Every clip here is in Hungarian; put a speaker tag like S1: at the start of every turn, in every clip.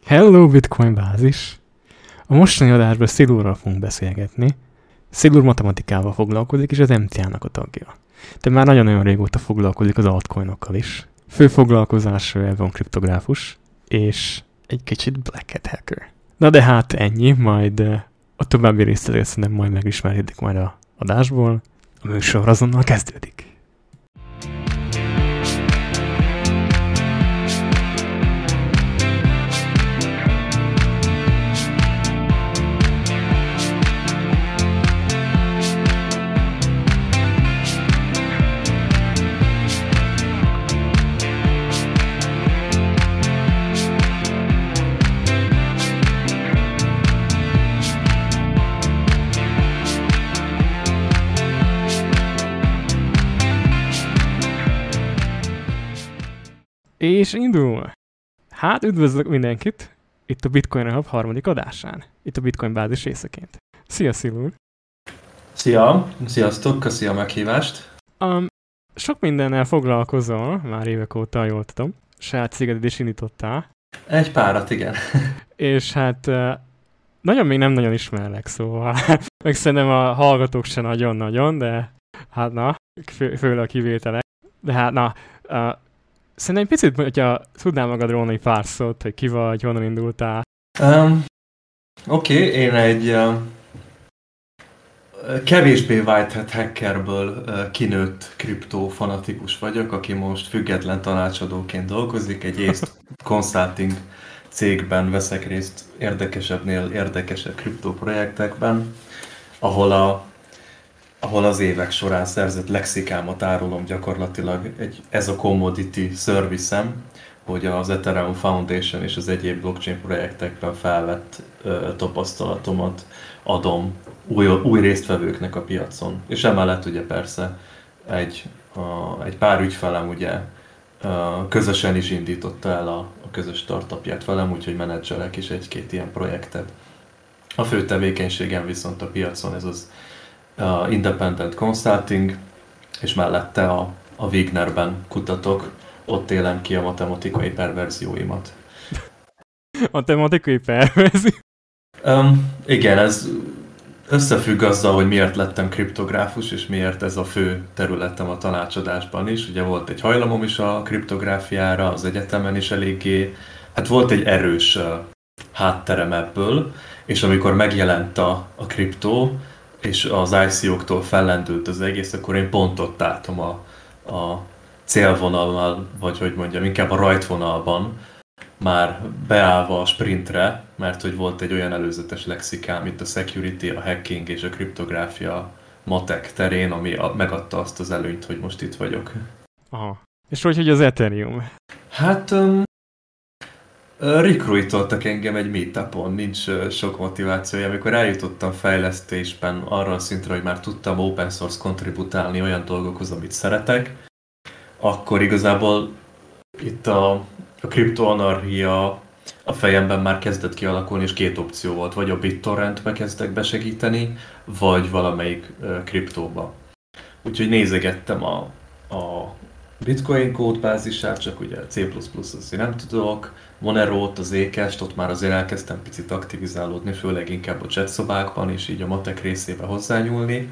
S1: Hello Bitcoin bázis! A mostani adásban Szilurral fogunk beszélgetni. Szilur matematikával foglalkozik, és az MTA-nak a tagja. De már nagyon-nagyon régóta foglalkozik az altcoinokkal is. Fő foglalkozása van kriptográfus, és egy kicsit black hat hacker. Na de hát ennyi, majd a további részleteket szerintem majd megismerhetik majd a adásból. A műsor azonnal kezdődik. És indul! Hát üdvözlök mindenkit! Itt a Bitcoin Hub harmadik adásán. Itt a Bitcoin bázis részeként. Szia Szilur!
S2: Szia! Sziasztok! Köszi a meghívást!
S1: Sok mindennel foglalkozol, már évek óta, jól tudom. Saját cégedet is indítottál.
S2: Egy párat, igen.
S1: És hát nagyon még nem nagyon ismerlek, szóval meg szerintem a hallgatók se nagyon-nagyon, de hát na, főleg a kivételek. De hát na, szerintem egy picit, hogyha tudnál magadról egy pár szót, hogy ki vagy, honnan indultál.
S2: Oké, én egy kevésbé white-hat hackerből kinőtt kriptofanatikus vagyok, aki most független tanácsadóként dolgozik, egy észt consulting cégben veszek részt érdekesebbnél érdekesebb kriptoprojektekben, ahol az évek során szerzett lexikámat árulom gyakorlatilag. Ez a commodity service-em, hogy az Ethereum Foundation és az egyéb blockchain projektekben felvett tapasztalatomat adom új résztvevőknek a piacon. És emellett ugye persze egy pár ügyfelem ugye közösen is indította el a közös startupját velem, úgyhogy menedzselek is egy-két ilyen projektet. A fő tevékenységem viszont a piacon ez az independent consulting, és mellette a Wignerben kutatok, ott élem ki a matematikai perverzióimat.
S1: Matematikai perverzió?
S2: Igen, ez összefügg azzal, hogy miért lettem kriptográfus, és miért ez a fő területem a tanácsadásban is. Ugye volt egy hajlamom is a kriptográfiára, az egyetemen is eléggé, hát volt egy erős hátterem ebből, és amikor megjelent a kriptó, és az ICO-któl fellendült az egész, akkor én pont ott álltam a célvonalnál, vagy hogy mondjam, inkább a rajtvonalban, már beállva a sprintre, mert hogy volt egy olyan előzetes lexikám itt a security, a hacking és a kriptográfia matek terén, ami megadta azt az előnyt, hogy most itt vagyok.
S1: Aha. És hogy az Ethereum?
S2: Hát recruitoltak engem egy meetupon, nincs sok motivációja. Amikor eljutottam fejlesztésben arra a szintre, hogy már tudtam open source kontributálni olyan dolgokhoz, amit szeretek, akkor igazából itt a kriptoanarchia a fejemben már kezdett kialakulni, és két opció volt. Vagy a BitTorrentbe kezdtek besegíteni, vagy valamelyik kriptóba. Úgyhogy nézegettem a Bitcoin kódbázisát, csak ugye C++ azért nem tudok, Monero-t, az Zcash-t, ott már azért elkezdtem picit aktivizálódni, főleg inkább a chat szobákban, és így a matek részébe hozzányúlni.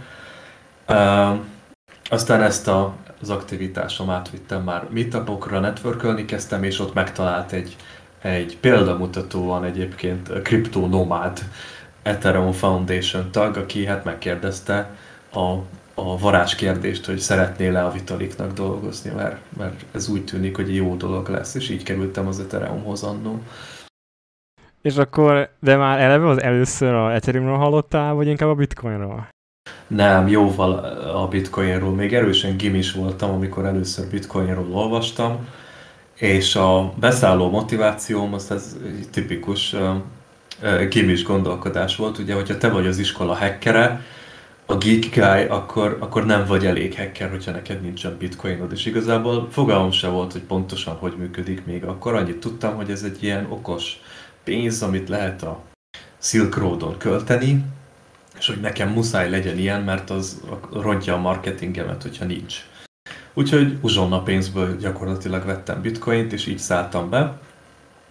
S2: Aztán ezt az aktivitásom átvittem már meetupokra, networkölni kezdtem, és ott megtalált egy példamutatóan egyébként Crypto Nomad Ethereum Foundation tag, aki hát megkérdezte a varázskérdést, hogy szeretnél-e a Vitaliknak dolgozni, mert ez úgy tűnik, hogy jó dolog lesz, és így kerültem az Ethereumhoz annó.
S1: És akkor, de már eleve az először a Ethereumról hallottál, vagy inkább a Bitcoinról?
S2: Nem, jóval a Bitcoinról. Még erősen gimis voltam, amikor először Bitcoinról olvastam, és a beszálló motivációm az ez tipikus gimis gondolkodás volt. Ugye, hogyha te vagy az iskola hackere, a geek guy, akkor nem vagy elég hacker, hogyha neked nincsen bitcoinod, és igazából fogalmam se volt, hogy pontosan hogy működik még akkor. Annyit tudtam, hogy ez egy ilyen okos pénz, amit lehet a Silk Roadon költeni, és hogy nekem muszáj legyen ilyen, mert az rontja a marketingemet, hogyha nincs. Úgyhogy uzsonna pénzből gyakorlatilag vettem bitcoint, és így szálltam be.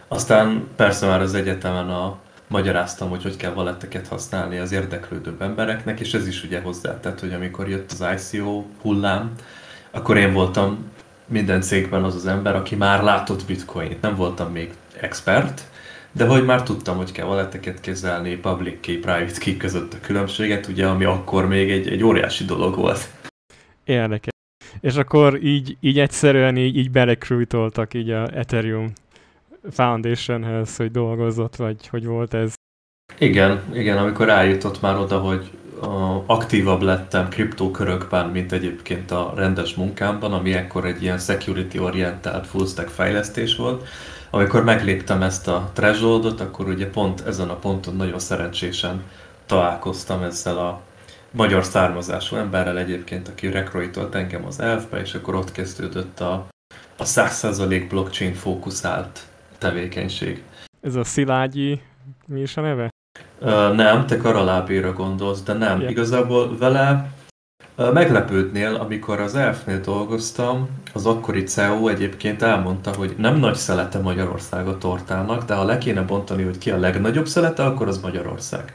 S2: Aztán persze már az egyetemen magyaráztam, hogy kell valetteket használni az érdeklődőbb embereknek, és ez is ugye hozzátett, hogy amikor jött az ICO hullám, akkor én voltam minden cégben az az ember, aki már látott bitcoint. Nem voltam még expert, de hogy már tudtam, hogy kell valetteket kezelni, public key, private key között a különbséget, ugye, ami akkor még egy óriási dolog volt.
S1: Érdekes. És akkor így egyszerűen így berekrújtoltak így a Ethereum Foundationhez, hogy dolgozott, vagy hogy volt ez?
S2: Igen, amikor eljutott már oda, hogy aktívabb lettem kriptókörökben, mint egyébként a rendes munkámban, ami ekkor egy ilyen security-orientált full stack fejlesztés volt. Amikor megléptem ezt a thresholdot, akkor ugye pont ezen a ponton nagyon szerencsésen találkoztam ezzel a magyar származású emberrel egyébként, aki rekruitolt engem az ELF-be, és akkor ott kezdődött a 100% blockchain fókuszált tevékenység.
S1: Ez a Szilágyi, mi is a neve?
S2: Nem, te Karalábéra gondolsz, de nem. Yeah. Igazából vele meglepődnél, amikor az ELF-nél dolgoztam, az akkori CEO egyébként elmondta, hogy nem nagy szelete Magyarország a tortának, de ha le kéne bontani, hogy ki a legnagyobb szelete, akkor az Magyarország.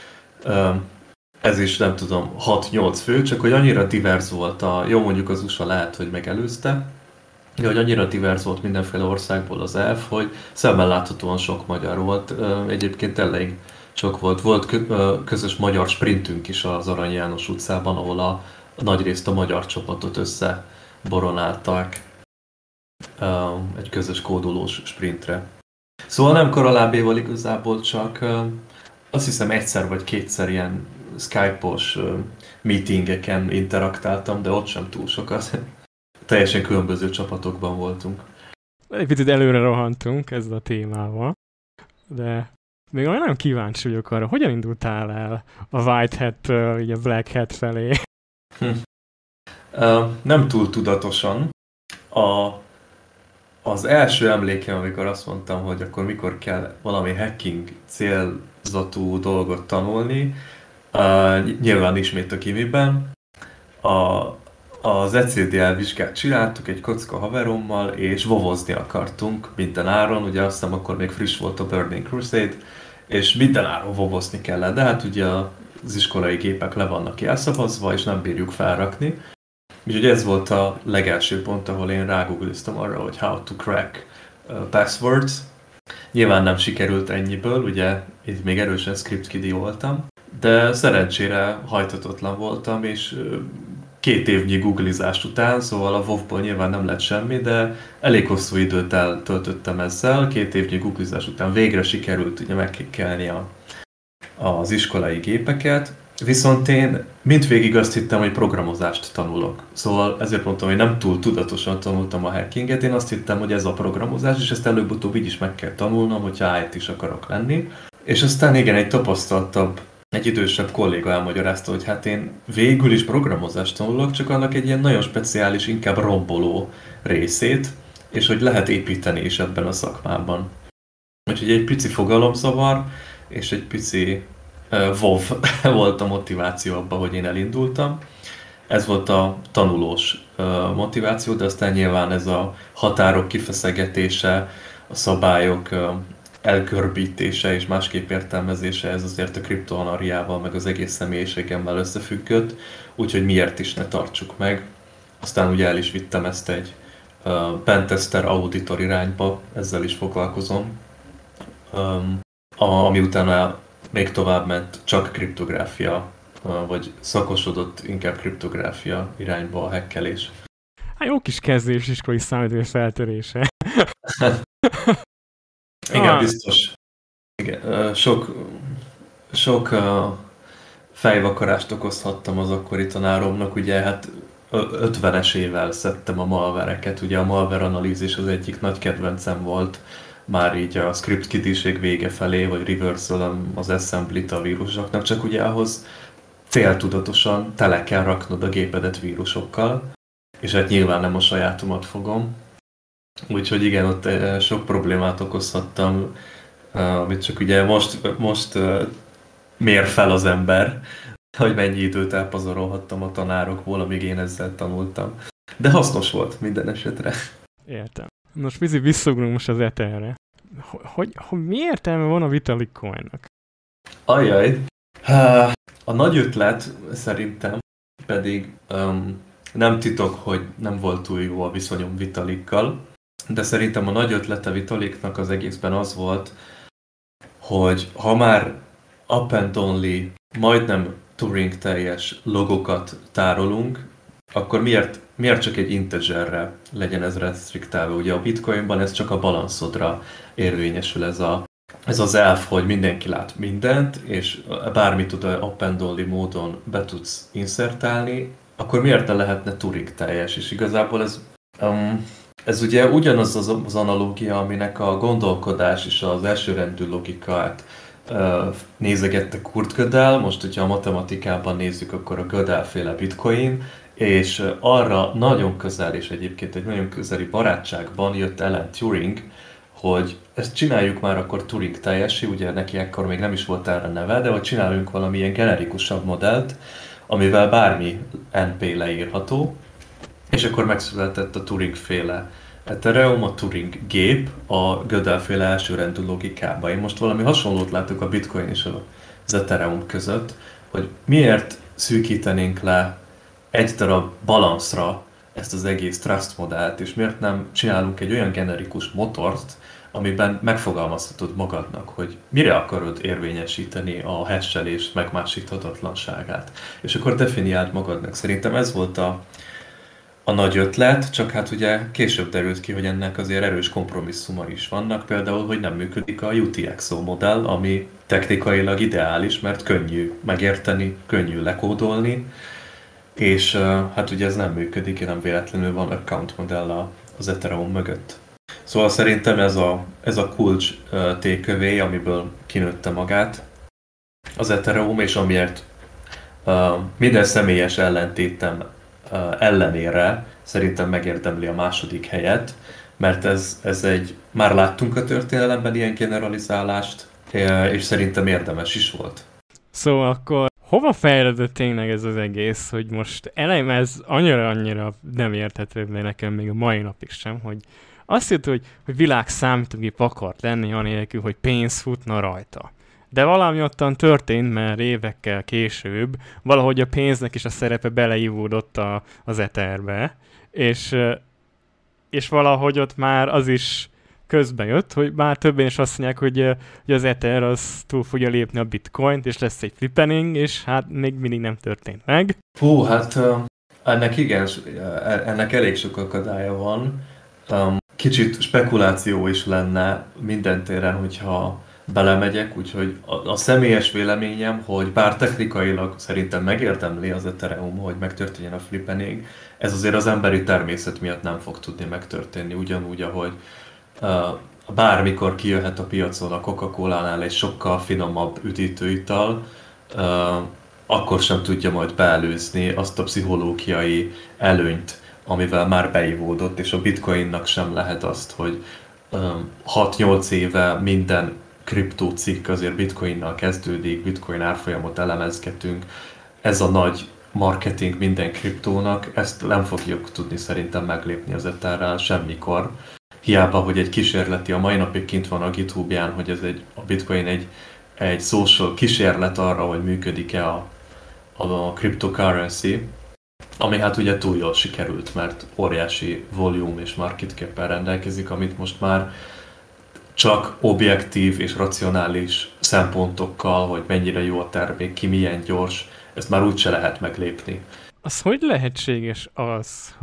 S2: Ez is nem tudom, 6-8 fő, csak hogy annyira divers volt jó mondjuk az USA lehet, hogy megelőzte, de hogy annyira divers volt mindenféle országból az ELF, hogy szemmel láthatóan sok magyar volt. Egyébként elég sok volt. Volt közös magyar sprintünk is az Arany János utcában, ahol a nagyrészt a magyar csapatot összeboronálták egy közös kódolós sprintre. Szóval nem Karalábéval igazából, csak azt hiszem egyszer vagy kétszer ilyen Skype-os meetingeken interaktáltam, de ott sem túl sokat. Teljesen különböző csapatokban voltunk.
S1: Egy picit előre rohantunk ezzel a témával, de még nagyon kíváncsi vagyok arra, hogyan indultál el a White Hat-től, így a Black Hat felé?
S2: Nem túl tudatosan. Az első emlékem, amikor azt mondtam, hogy akkor mikor kell valami hacking célzatú dolgot tanulni, nyilván ismét a Kimiben, az ECDL vizsgát csináltuk egy kocka haverommal, és vovozni akartunk minden áron, ugye azt hiszem akkor még friss volt a Burning Crusade, és minden áron vovozni kellett, de hát ugye az iskolai gépek le vannak elszavazva, és nem bírjuk felrakni. Úgyhogy ez volt a legelső pont, ahol én rágoogliztam arra, hogy how to crack passwords. Nyilván nem sikerült ennyiből, ugye itt még erősen script kiddie voltam, de szerencsére hajthatatlan voltam, és 2 évnyi googlizás után, szóval a WoW-ból nyilván nem lett semmi, de elég hosszú időt eltöltöttem ezzel. 2 évnyi googlizás után végre sikerült ugye megkikkelni az iskolai gépeket, viszont én mindvégig azt hittem, hogy programozást tanulok. Szóval ezért mondtam, hogy nem túl tudatosan tanultam a hackinget, én azt hittem, hogy ez a programozás, és ezt előbb-utóbb így is meg kell tanulnom, hogyha IT is akarok lenni. És aztán igen, egy tapasztaltabb, egy idősebb kolléga elmagyarázta, hogy hát én végül is programozást tanulok, csak annak egy ilyen nagyon speciális, inkább romboló részét, és hogy lehet építeni is ebben a szakmában. Úgyhogy egy pici fogalomzavar, és egy pici WoW volt a motiváció abban, hogy én elindultam. Ez volt a tanulós motiváció, de aztán nyilván ez a határok kifeszegetése, a szabályok elgörbítése és másképp értelmezése, ez azért a kriptoanariával, meg az egész személyiségemmel összefüggött, úgyhogy miért is ne tartsuk meg. Aztán ugye el is vittem ezt egy pentester auditor irányba, ezzel is foglalkozom, ami utána még tovább ment csak kriptográfia, vagy szakosodott inkább kriptográfia irányba a hackelés.
S1: Hát jó kis kezdés iskolai számítógép feltörése.
S2: Igen, biztos. Igen, sok fejvakarást okozhattam az akkori tanáromnak, ugye hát 50-esével szedtem a malvereket, ugye a malware analízis az egyik nagy kedvencem volt, már így a script kiddie-ség vége felé, vagy reversal az assembly-t a vírusoknak, csak ugye ahhoz céltudatosan tele kell raknod a gépedet vírusokkal, és hát nyilván nem a sajátomat fogom. Úgyhogy igen, ott sok problémát okozhattam, amit csak ugye most mér fel az ember, hogy mennyi időt elpazarolhattam a tanárokból, amíg én ezzel tanultam. De hasznos volt minden esetre.
S1: Értem. Most visszaugrunk most az Etherre. hogy mi értelme van a Vitalik coinnak?
S2: Ajaj. A nagy ötlet szerintem pedig nem titok, hogy nem volt túl jó a viszonyom Vitalikkal, de szerintem a nagy ötlete Vitaliknak az egészben az volt, hogy ha már up and only, majdnem Turing teljes logokat tárolunk, akkor miért csak egy integerre legyen ez restriktálva? Ugye a Bitcoinban ez csak a balanszodra érvényesül ez az elf, hogy mindenki lát mindent, és bármit tud up and only módon be tudsz inszertálni, akkor miért ne lehetne Turing teljes? És igazából ez ugye ugyanaz az analógia, aminek a gondolkodás és az elsőrendű logikát nézegette Kurt Gödel. Most, hogyha a matematikában nézzük, akkor a Gödel-féle Bitcoin, és arra nagyon közel, és egyébként egy nagyon közeli barátságban jött Alan Turing, hogy ezt csináljuk már akkor Turing teljessé, ugye neki ekkor még nem is volt erre neve, de hogy csináljunk valamilyen generikusabb modellt, amivel bármi NP leírható, és akkor megszületett a Turing-féle Ethereum, a Turing gép, a Gödel-féle elsőrendű logikában. Én most valami hasonlót látok a Bitcoin és az Ethereum között, hogy miért szűkítenénk le egy darab balanszra ezt az egész trust modellt, és miért nem csinálunk egy olyan generikus motort, amiben megfogalmazhatod magadnak, hogy mire akarod érvényesíteni a hashelés megmásíthatatlanságát. És akkor definiáld magadnak. Szerintem ez volt a nagy ötlet, csak hát ugye később derült ki, hogy ennek azért erős kompromisszuma is vannak, például, hogy nem működik a UTXO modell, ami technikailag ideális, mert könnyű megérteni, könnyű lekódolni, és hát ugye ez nem működik, nem véletlenül van account modell az Ethereum mögött. Szóval szerintem ez a kulcs takeaway, amiből kinőtte magát az Ethereum, és amiért minden személyes ellentétem ellenére szerintem megérdemli a második helyet, mert már láttunk a történelemben ilyen generalizálást, és szerintem érdemes is volt.
S1: Szóval akkor hova fejlődött tényleg ez az egész, hogy most elején ez annyira nem érthető nekem még a mai napig sem, hogy azt hitt, hogy világ számítógép akart lenni anélkül, hogy pénz futna rajta. De valami ottan történt, mert évekkel később valahogy a pénznek is a szerepe beleívódott az Etherbe, és valahogy ott már az is közben jött, hogy már többen is azt mondják, hogy az Ether az túl fogja lépni a Bitcoint, és lesz egy flippening, és hát még mindig nem történt meg.
S2: Hú, hát ennek elég sok akadálya van. Kicsit spekuláció is lenne minden téren, hogyha belemegyek, úgyhogy a személyes véleményem, hogy bár technikailag szerintem megérdemli az Ethereum, hogy megtörténjen a flippening, ez azért az emberi természet miatt nem fog tudni megtörténni, ugyanúgy, ahogy bármikor kijöhet a piacon a Coca-Colánál egy sokkal finomabb üdítőital, akkor sem tudja majd beelőzni azt a pszichológiai előnyt, amivel már beivódott, és a Bitcoinnak sem lehet azt, hogy 6-8 éve minden kriptócikk azért Bitcoinnal kezdődik, Bitcoin árfolyamot elemezgetünk. Ez a nagy marketing minden kriptónak, ezt nem fogjuk tudni szerintem meglépni az Etherrel semmikor. Hiába, hogy egy kísérleti, a mai napig kint van a GitHubján, hogy a Bitcoin egy social kísérlet arra, hogy működik-e a cryptocurrency, ami hát ugye túl jól sikerült, mert óriási volume és market cap-el rendelkezik, amit most már csak objektív és racionális szempontokkal, hogy mennyire jó a termék, ki milyen gyors, ezt már úgyse lehet meglépni.
S1: Az hogy lehetséges az,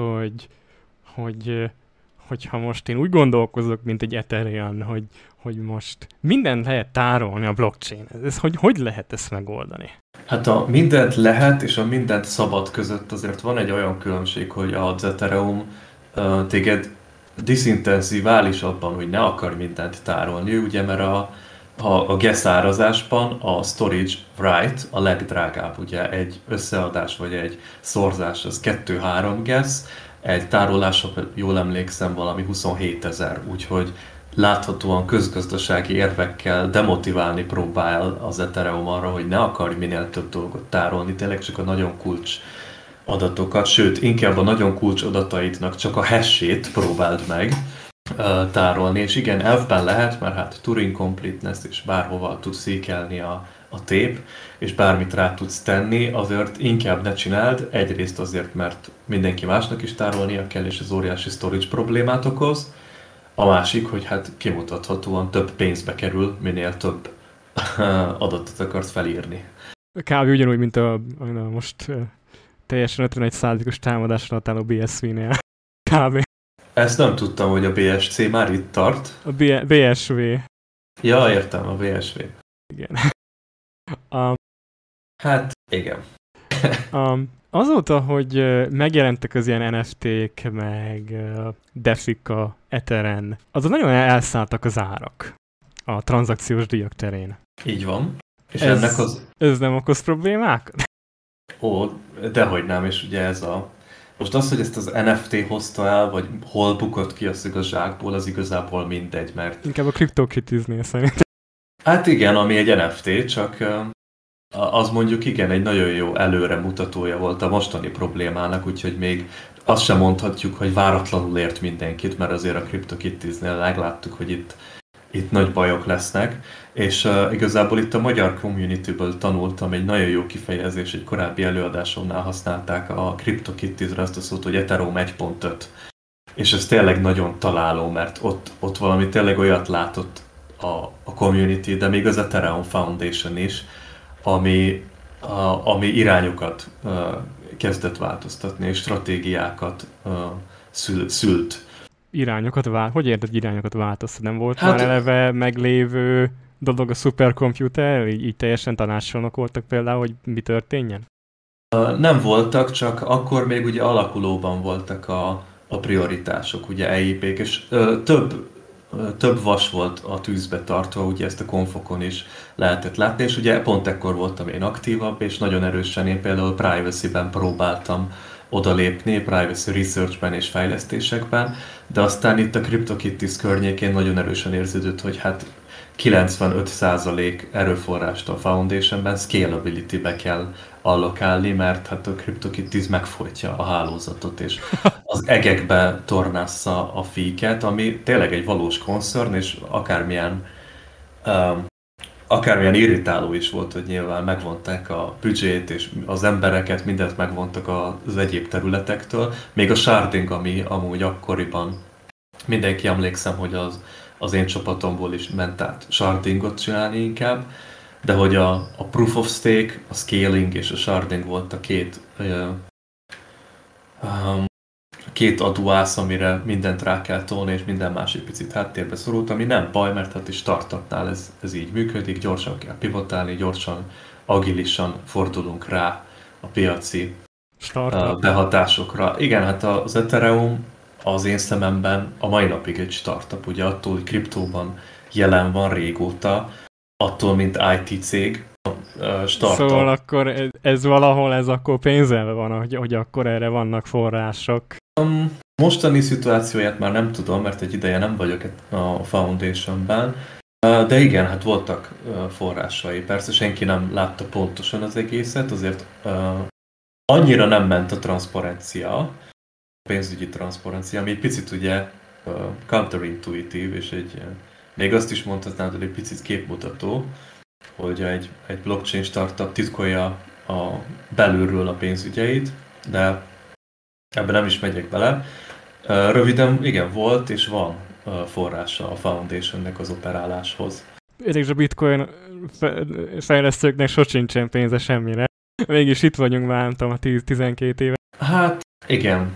S1: hogyha most én úgy gondolkozok, mint egy Ethereum, hogy most mindent lehet tárolni a blockchain. Ez hogy lehet ezt megoldani?
S2: Hát a mindent lehet és a mindent szabad között azért van egy olyan különbség, hogy az Ethereum téged diszintenzívális abban, hogy ne akar mindent tárolni, ugye, mert a gas árazásban a storage write a legdrágább, ugye egy összeadás vagy egy szorzás az 2-3 gas, egy tárolás, jól emlékszem, valami 27 000, úgyhogy láthatóan közgazdasági érvekkel demotiválni próbál az Ethereum arra, hogy ne akarj minél több dolgot tárolni, tényleg csak a nagyon kulcs adatokat, sőt, inkább a nagyon kulcs adataidnak csak a hash-ét próbáld meg tárolni, és igen, elfben lehet, mert hát Turing completeness, és bárhova tudsz székelni a tép, és bármit rá tudsz tenni, azért inkább ne csináld, egyrészt azért, mert mindenki másnak is tárolnia kell, és ez óriási storage problémát okoz, a másik, hogy hát kimutathatóan több pénzbe kerül, minél több adatot akarsz felírni.
S1: Kb. Ugyanúgy, mint a most teljesen 51%-os támadásra álló BSV-nél. Kb.
S2: Ezt nem tudtam, hogy a BSC már itt tart.
S1: A BSV.
S2: Ja, értem, a BSV.
S1: Igen.
S2: Hát, igen.
S1: Azóta, hogy megjelentek az ilyen NFT-k, meg Defika, Etheren, azon nagyon elszálltak az árak a tranzakciós díjak terén.
S2: Így van. És
S1: ez nem okoz problémák?
S2: Ó, dehogy nem, és ugye ez most az, hogy ezt az NFT hozta el, vagy hol bukott ki a zsákból, az igazából mindegy, mert...
S1: Inkább a CryptoKitties-nél szerintem.
S2: Hát igen, ami egy NFT, csak az mondjuk igen, egy nagyon jó előremutatója volt a mostani problémának, úgyhogy még azt sem mondhatjuk, hogy váratlanul ért mindenkit, mert azért a CryptoKitties-nél megláttuk, hogy itt nagy bajok lesznek, és igazából itt a magyar communityből tanultam egy nagyon jó kifejezés, egy korábbi előadásomnál használták a CryptoKitties-re azt a szót, hogy Ethereum 1.5. És ez tényleg nagyon találó, mert ott valami tényleg olyat látott a community, de még az Ethereum Foundation is, ami irányokat kezdett változtatni, és stratégiákat szült.
S1: Irányokat Hogy érted irányokat változtatni? Nem volt már eleve meglévő dolog a superkomputer? Így teljesen tanácsolnak voltak például, hogy mi történjen?
S2: Nem voltak, csak akkor még ugye alakulóban voltak a prioritások, ugye EIP-k, és több vas volt a tűzbe tartva, ugye ezt a konfokon is lehetett látni, és ugye pont ekkor voltam én aktívabb, és nagyon erősen én például privacy-ben próbáltam odalépni, privacy researchben és fejlesztésekben, de aztán itt a CryptoKitties környékén nagyon erősen érződött, hogy hát 95% erőforrást a Foundationben scalability-be kell allokálni, mert hát a CryptoKitties megfojtja a hálózatot, és az egekbe tornásza a feeket, ami tényleg egy valós concern, és akármilyen irritáló is volt, hogy nyilván megvonták a büdzsét, és az embereket, mindent megvontak az egyéb területektől. Még a sharding, ami amúgy akkoriban mindenki emlékszem, hogy az én csapatomból is ment át shardingot csinálni inkább, de hogy a proof of stake, a scaling és a sharding volt a két aduász, amire mindent rá kell tolni, és minden másik picit háttérbe szorult, ami nem baj, mert hát is startupnál ez így működik, gyorsan kell pivotálni, gyorsan, agilisan fordulunk rá a piaci behatásokra. Igen, hát az Ethereum az én szememben a mai napig egy startup, ugye attól, hogy kriptóban jelen van régóta, attól, mint IT cég, startup.
S1: Szóval akkor ez valahol akkor pénzelve van, hogy akkor erre vannak források.
S2: Mostani szituációját már nem tudom, mert egy ideje nem vagyok a Foundationben, de igen, hát voltak forrásai. Persze senki nem látta pontosan az egészet, azért annyira nem ment a transzparencia, a pénzügyi transzparencia, ami egy picit ugye counterintuitív, és még azt is mondhatnád, hogy egy picit képmutató, hogy egy blockchain startup titkolja belülről a pénzügyeit, de ebben nem is megyek bele. Röviden, igen, volt és van forrása a Foundationnek az operáláshoz.
S1: És a bitcoin fejlesztőknek sosincsen pénze semmire. Mégis itt vagyunk már, nem tudom, a 10-12 éve.
S2: Hát igen,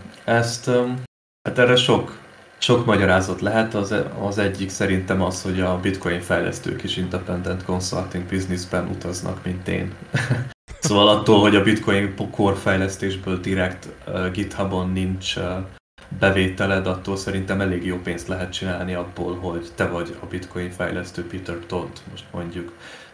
S2: hát erre sok magyarázat lehet. Az egyik szerintem az, hogy a bitcoin fejlesztők is independent consulting businessben utaznak, mint én. Szóval attól, hogy a bitcoin core fejlesztésből direkt GitHubon nincs bevételed, attól szerintem elég jó pénzt lehet csinálni abból, hogy te vagy a bitcoin fejlesztő Peter Todd, most mondjuk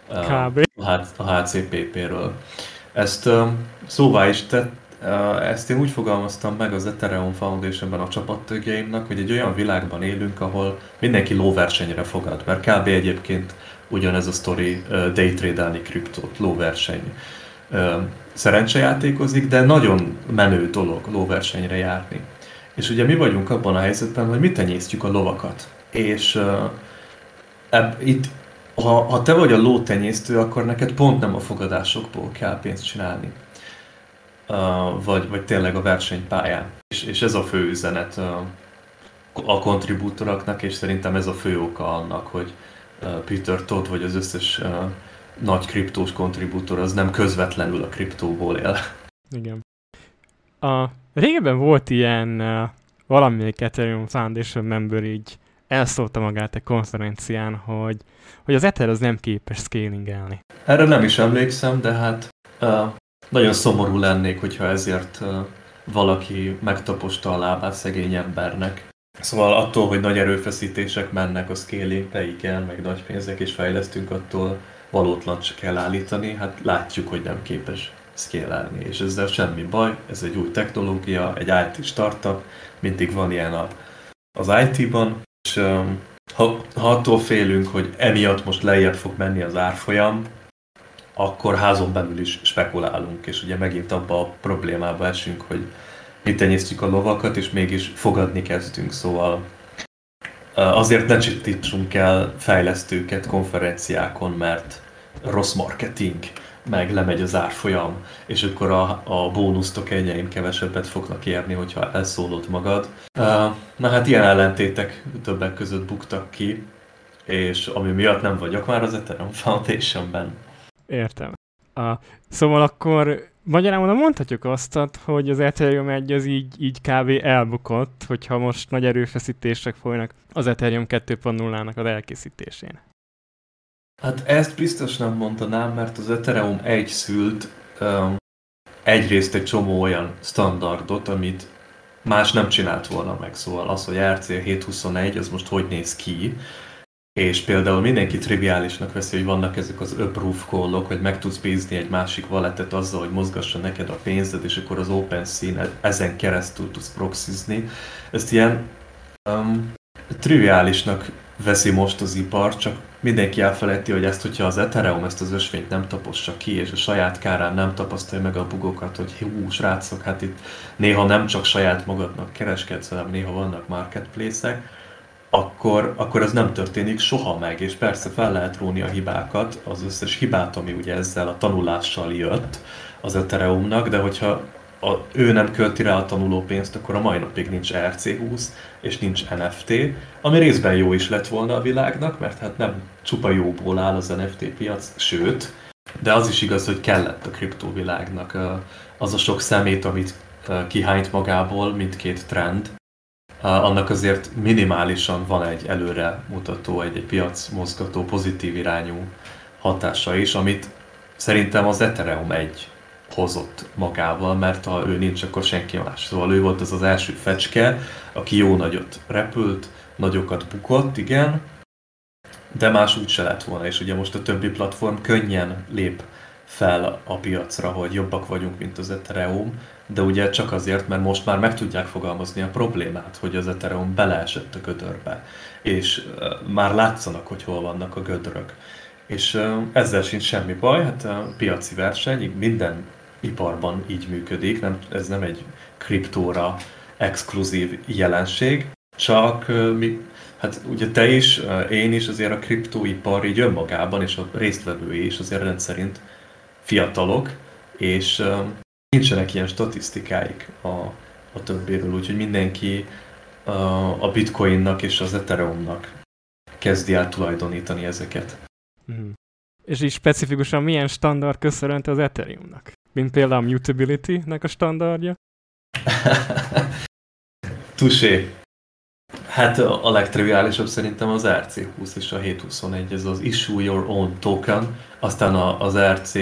S2: a HCPP-ről. Ezt szóvá is tett, ezt én úgy fogalmaztam meg az Ethereum Foundationben a csapattagjaimnak, hogy egy olyan világban élünk, ahol mindenki lóversenyre fogad, mert kb. Egyébként ugyanez a sztori daytrade-elni kriptót, lóverseny. Szerencsejátékozik, de nagyon menő dolog lóversenyre járni. És ugye mi vagyunk abban a helyzetben, hogy mi tenyésztjük a lovakat. És itt, ha te vagy a lótenyésztő, akkor neked pont nem a fogadásokból kell pénzt csinálni. Vagy tényleg a versenypályán. És ez a fő üzenet a kontribútoroknak, és szerintem ez a fő oka annak, hogy Peter Todd vagy az összes nagy kriptós kontribútor az nem közvetlenül a kriptóból él.
S1: Igen. Régebben volt ilyen valamelyik Ethereum Foundation member így elszólta magát egy konferencián, hogy az Ether az nem képes scalingelni.
S2: Erre nem is emlékszem, de hát nagyon szomorú lennék, hogyha ezért valaki megtaposta a lábát szegény embernek. Szóval attól, hogy nagy erőfeszítések mennek a scalingbe, igen, meg nagy pénzek is fejlesztünk, attól valótlan se kell állítani, hát látjuk, hogy nem képes scale-elni, és ezzel semmi baj, ez egy új technológia, egy IT startup, mindig van ilyen az IT-ban, és ha attól félünk, hogy emiatt most lejjebb fog menni az árfolyam, akkor házon belül is spekulálunk, és ugye megint abba a problémába esünk, hogy mi tenyésztjük a lovakat, és mégis fogadni kezdünk, szóval azért ne csitítsunk el fejlesztőket konferenciákon, mert rossz marketing, meg lemegy az árfolyam, és akkor a bónusztokennyeim kevesebbet fognak érni, hogyha elszólod magad. Na hát ilyen ellentétek többek között buktak ki, és ami miatt nem vagyok már az Ethereum Foundation-ben.
S1: Értem. Szóval akkor magyarán mondhatjuk azt, hogy az Ethereum 1 az így kb. Elbukott, hogyha most nagy erőfeszítések folynak az Ethereum 2.0-nak az elkészítésén.
S2: Hát ezt biztos nem mondanám, mert az Ethereum 1 szült egyrészt egy csomó olyan standardot, amit más nem csinált volna meg. Szóval az, hogy RC721, az most hogy néz ki, és például mindenki triviálisnak veszi, hogy vannak ezek az approve call-ok, hogy meg tudsz bízni egy másik walletet azzal, hogy mozgassa neked a pénzed, és akkor az OpenSea ezen keresztül tudsz proxizni. Ezt ilyen triviálisnak veszi most az ipar, csak mindenki elfelejti, hogy ezt, hogyha az Ethereum ezt az ösvényt nem tapossa ki, és a saját kárán nem tapasztalja meg a bugokat, hogy hú, srácok, hát itt néha nem csak saját magadnak kereskedsz, hanem néha vannak marketplace-ek, akkor ez nem történik soha meg, és persze fel lehet róni a hibákat, az összes hibát, ami ugye ezzel a tanulással jött az Ethereumnak, de hogyha ő nem költi rá a tanuló pénzt, akkor a mai napig nincs ERC20, és nincs NFT, ami részben jó is lett volna a világnak, mert hát nem csupa jóból áll az NFT piac, sőt, de az is igaz, hogy kellett a kriptóvilágnak az a sok szemét, amit kihányt magából mindkét trend, annak azért minimálisan van egy előremutató, egy piac mozgató, pozitív irányú hatása is, amit szerintem az Ethereum 1 hozott magával, mert ha ő nincs, akkor senki más. Szóval ő volt az első fecske, aki jó nagyot repült, nagyokat bukott, igen, de más úgy se lett volna, és ugye most a többi platform könnyen lép fel a piacra, hogy jobbak vagyunk, mint az Ethereum, de ugye csak azért, mert most már meg tudják fogalmazni a problémát, hogy az Ethereum beleesett a gödörbe, és már látszanak, hogy hol vannak a gödrök. És ezzel sincs semmi baj, hát a piaci verseny minden iparban így működik, ez nem egy kriptóra exkluzív jelenség, csak hát ugye te is, én is, azért a kriptóipar így önmagában, és a résztvevői is azért rendszerint fiatalok, és nincsenek ilyen statisztikáik a többéről, úgyhogy mindenki a bitcoinnak és az Ethereumnak kezdi el tulajdonítani ezeket.
S1: Mm. És így specifikusan milyen standard köszönhet az Ethereumnak? Mint például a Mutability-nek a standardja?
S2: Touché. Hát a legtriviálisabb szerintem az RC20 és a 721, ez az Issue Your Own Token, aztán az RC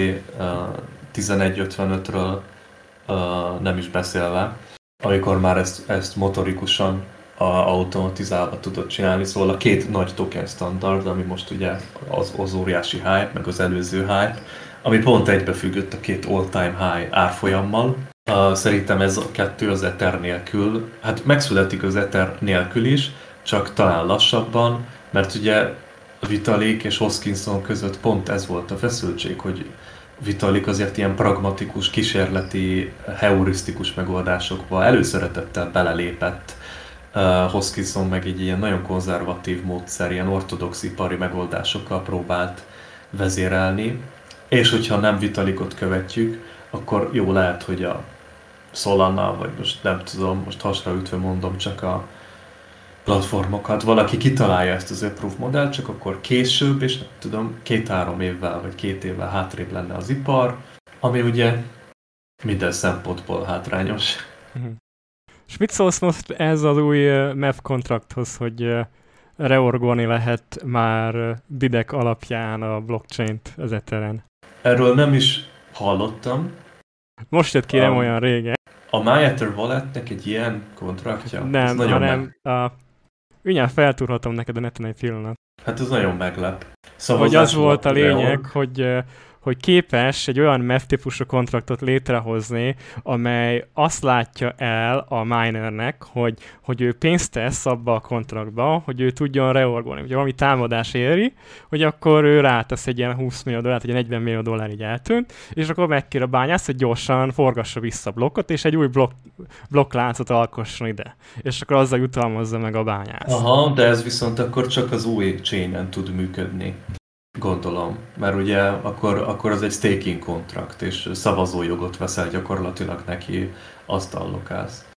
S2: 1155-ről nem is beszélve, amikor már ezt motorikusan automatizálva tudod csinálni, szóval a két nagy token standard, ami most ugye az óriási hype, meg az előző hype, ami pont egybefüggött a két all-time high árfolyammal. Szerintem ez a kettő az Ether nélkül, hát megszületik az Ether nélkül is, csak talán lassabban, mert ugye Vitalik és Hoskinson között pont ez volt a feszültség, hogy Vitalik azért ilyen pragmatikus, kísérleti, heurisztikus megoldásokba előszeretettel belelépett. Hoskinson meg egy ilyen nagyon konzervatív módszer, ilyen ortodox ipari megoldásokkal próbált vezérelni. És hogyha nem Vitalikot követjük, akkor jó lehet, hogy a Solana, vagy most nem tudom, most hasraütve mondom csak a platformokat, valaki kitalálja ezt az approve modellt, csak akkor később, és nem tudom, 2-3 évvel, vagy 2 évvel hátrébb lenne az ipar, ami ugye minden szempontból hátrányos.
S1: És mit szólsz most ez az új MEV kontrakthoz, hogy reorgolni lehet már bidek alapján a blockchain-t az Etheren? Erről
S2: nem is hallottam.
S1: Most jött ki, nem olyan régen.
S2: A MyEther Walletnek egy ilyen kontraktja?
S1: Nem, hanem mindjárt feltúrhatom neked a neten egy pillanat.
S2: Hát ez nagyon meglep.
S1: Hogy az volt a lényeg, hogy képes egy olyan MEV típusú kontraktot létrehozni, amely azt látja el a minernek, hogy ő pénzt tesz abba a kontraktba, hogy ő tudjon reorgolni. Ugye valami támadás éri, hogy akkor ő rátesz egy ilyen 20 millió dollárt, egy 40 millió dollár így eltűnt, és akkor megkér a bányász, hogy gyorsan forgassa vissza a blokkot, és egy új blokkláncot alkosson ide. És akkor azzal jutalmazza meg a bányász.
S2: Aha, de ez viszont akkor csak az új chainen tud működni. Gondolom, mert ugye akkor az egy staking kontrakt, és szavazójogot veszel gyakorlatilag neki, azt allokálsz.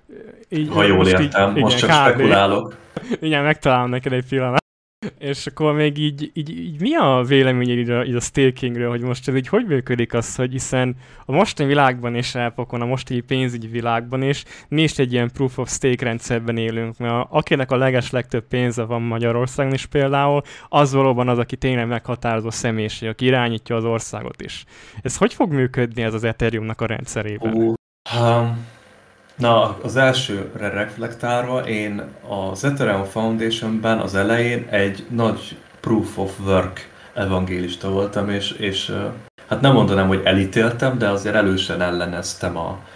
S2: Ha jól értem, most csak spekulálok.
S1: Igen, megtalálom neked egy pillanat. És akkor még így mi a véleményed így a stakingről, hogy most ez így hogy működik az, hogy hiszen a mostani világban és elpokon, a mostani pénzügyi világban is mi is egy ilyen proof of stake rendszerben élünk, mert akinek a legtöbb pénze van Magyarországon is például, az valóban az, aki tényleg meghatározó személyiség, aki irányítja az országot is. Ez hogy fog működni ez az Ethereumnak a rendszerében?
S2: Na, az elsőre reflektálva, én az Ethereum Foundation-ben az elején egy nagy proof of work evangélista voltam, és hát nem mondanám, hogy elítéltem, de azért elősen elleneztem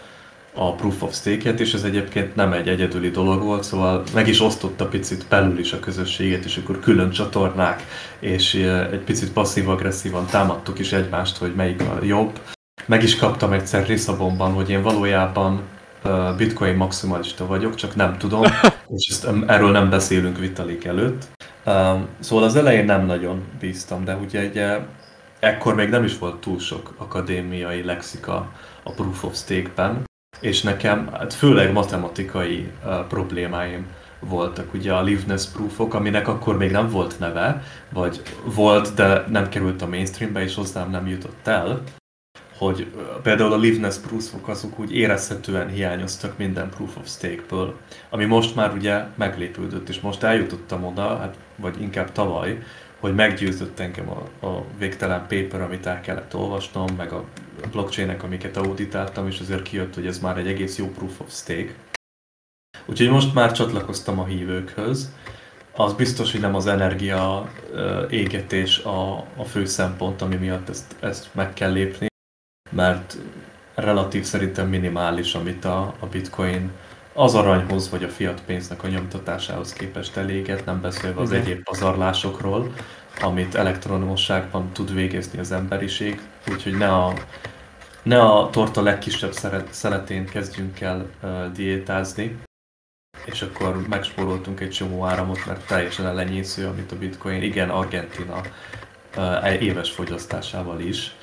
S2: a proof of stake-et, és ez egyébként nem egy egyedüli dolog volt, szóval meg is osztotta picit belül is a közösséget, és akkor külön csatornák, és egy picit passzív-agresszívan támadtuk is egymást, hogy melyik a jobb. Meg is kaptam egyszer Lisszabonban, hogy én valójában bitcoin maximalista vagyok, csak nem tudom, és erről nem beszélünk Vitalik előtt. Szóval az elején nem nagyon bíztam, de ugye ekkor még nem is volt túl sok akadémiai lexika a Proof of Stake-ben, és nekem hát főleg matematikai problémáim voltak. Ugye a liveness proofok, aminek akkor még nem volt neve, vagy volt, de nem került a mainstreambe, és hozzám nem jutott el, hogy például a liveness proofok azok úgy érezhetően hiányoztak minden proof of stake-ből, ami most már ugye meglépődött, és most eljutottam oda, hát, vagy inkább tavaly, hogy meggyőzött engem a végtelen paper, amit el kellett olvasnom, meg a blockchainek, amiket auditáltam, és azért kijött, hogy ez már egy egész jó proof of stake. Úgyhogy most már csatlakoztam a hívőkhöz. Az biztos, hogy nem az energia égetés a fő szempont, ami miatt ezt meg kell lépni, mert relatív szerintem minimális, amit a bitcoin az aranyhoz vagy a fiat pénznek a nyomtatásához képest eléget, nem beszélve az egyéb pazarlásokról, amit elektronosságban tud végezni az emberiség, úgyhogy ne a torta legkisebb szeletén kezdjünk el diétázni, és akkor megspóroltunk egy csomó áramot, mert teljesen elenyésző, amit a bitcoin, igen, Argentina éves fogyasztásával is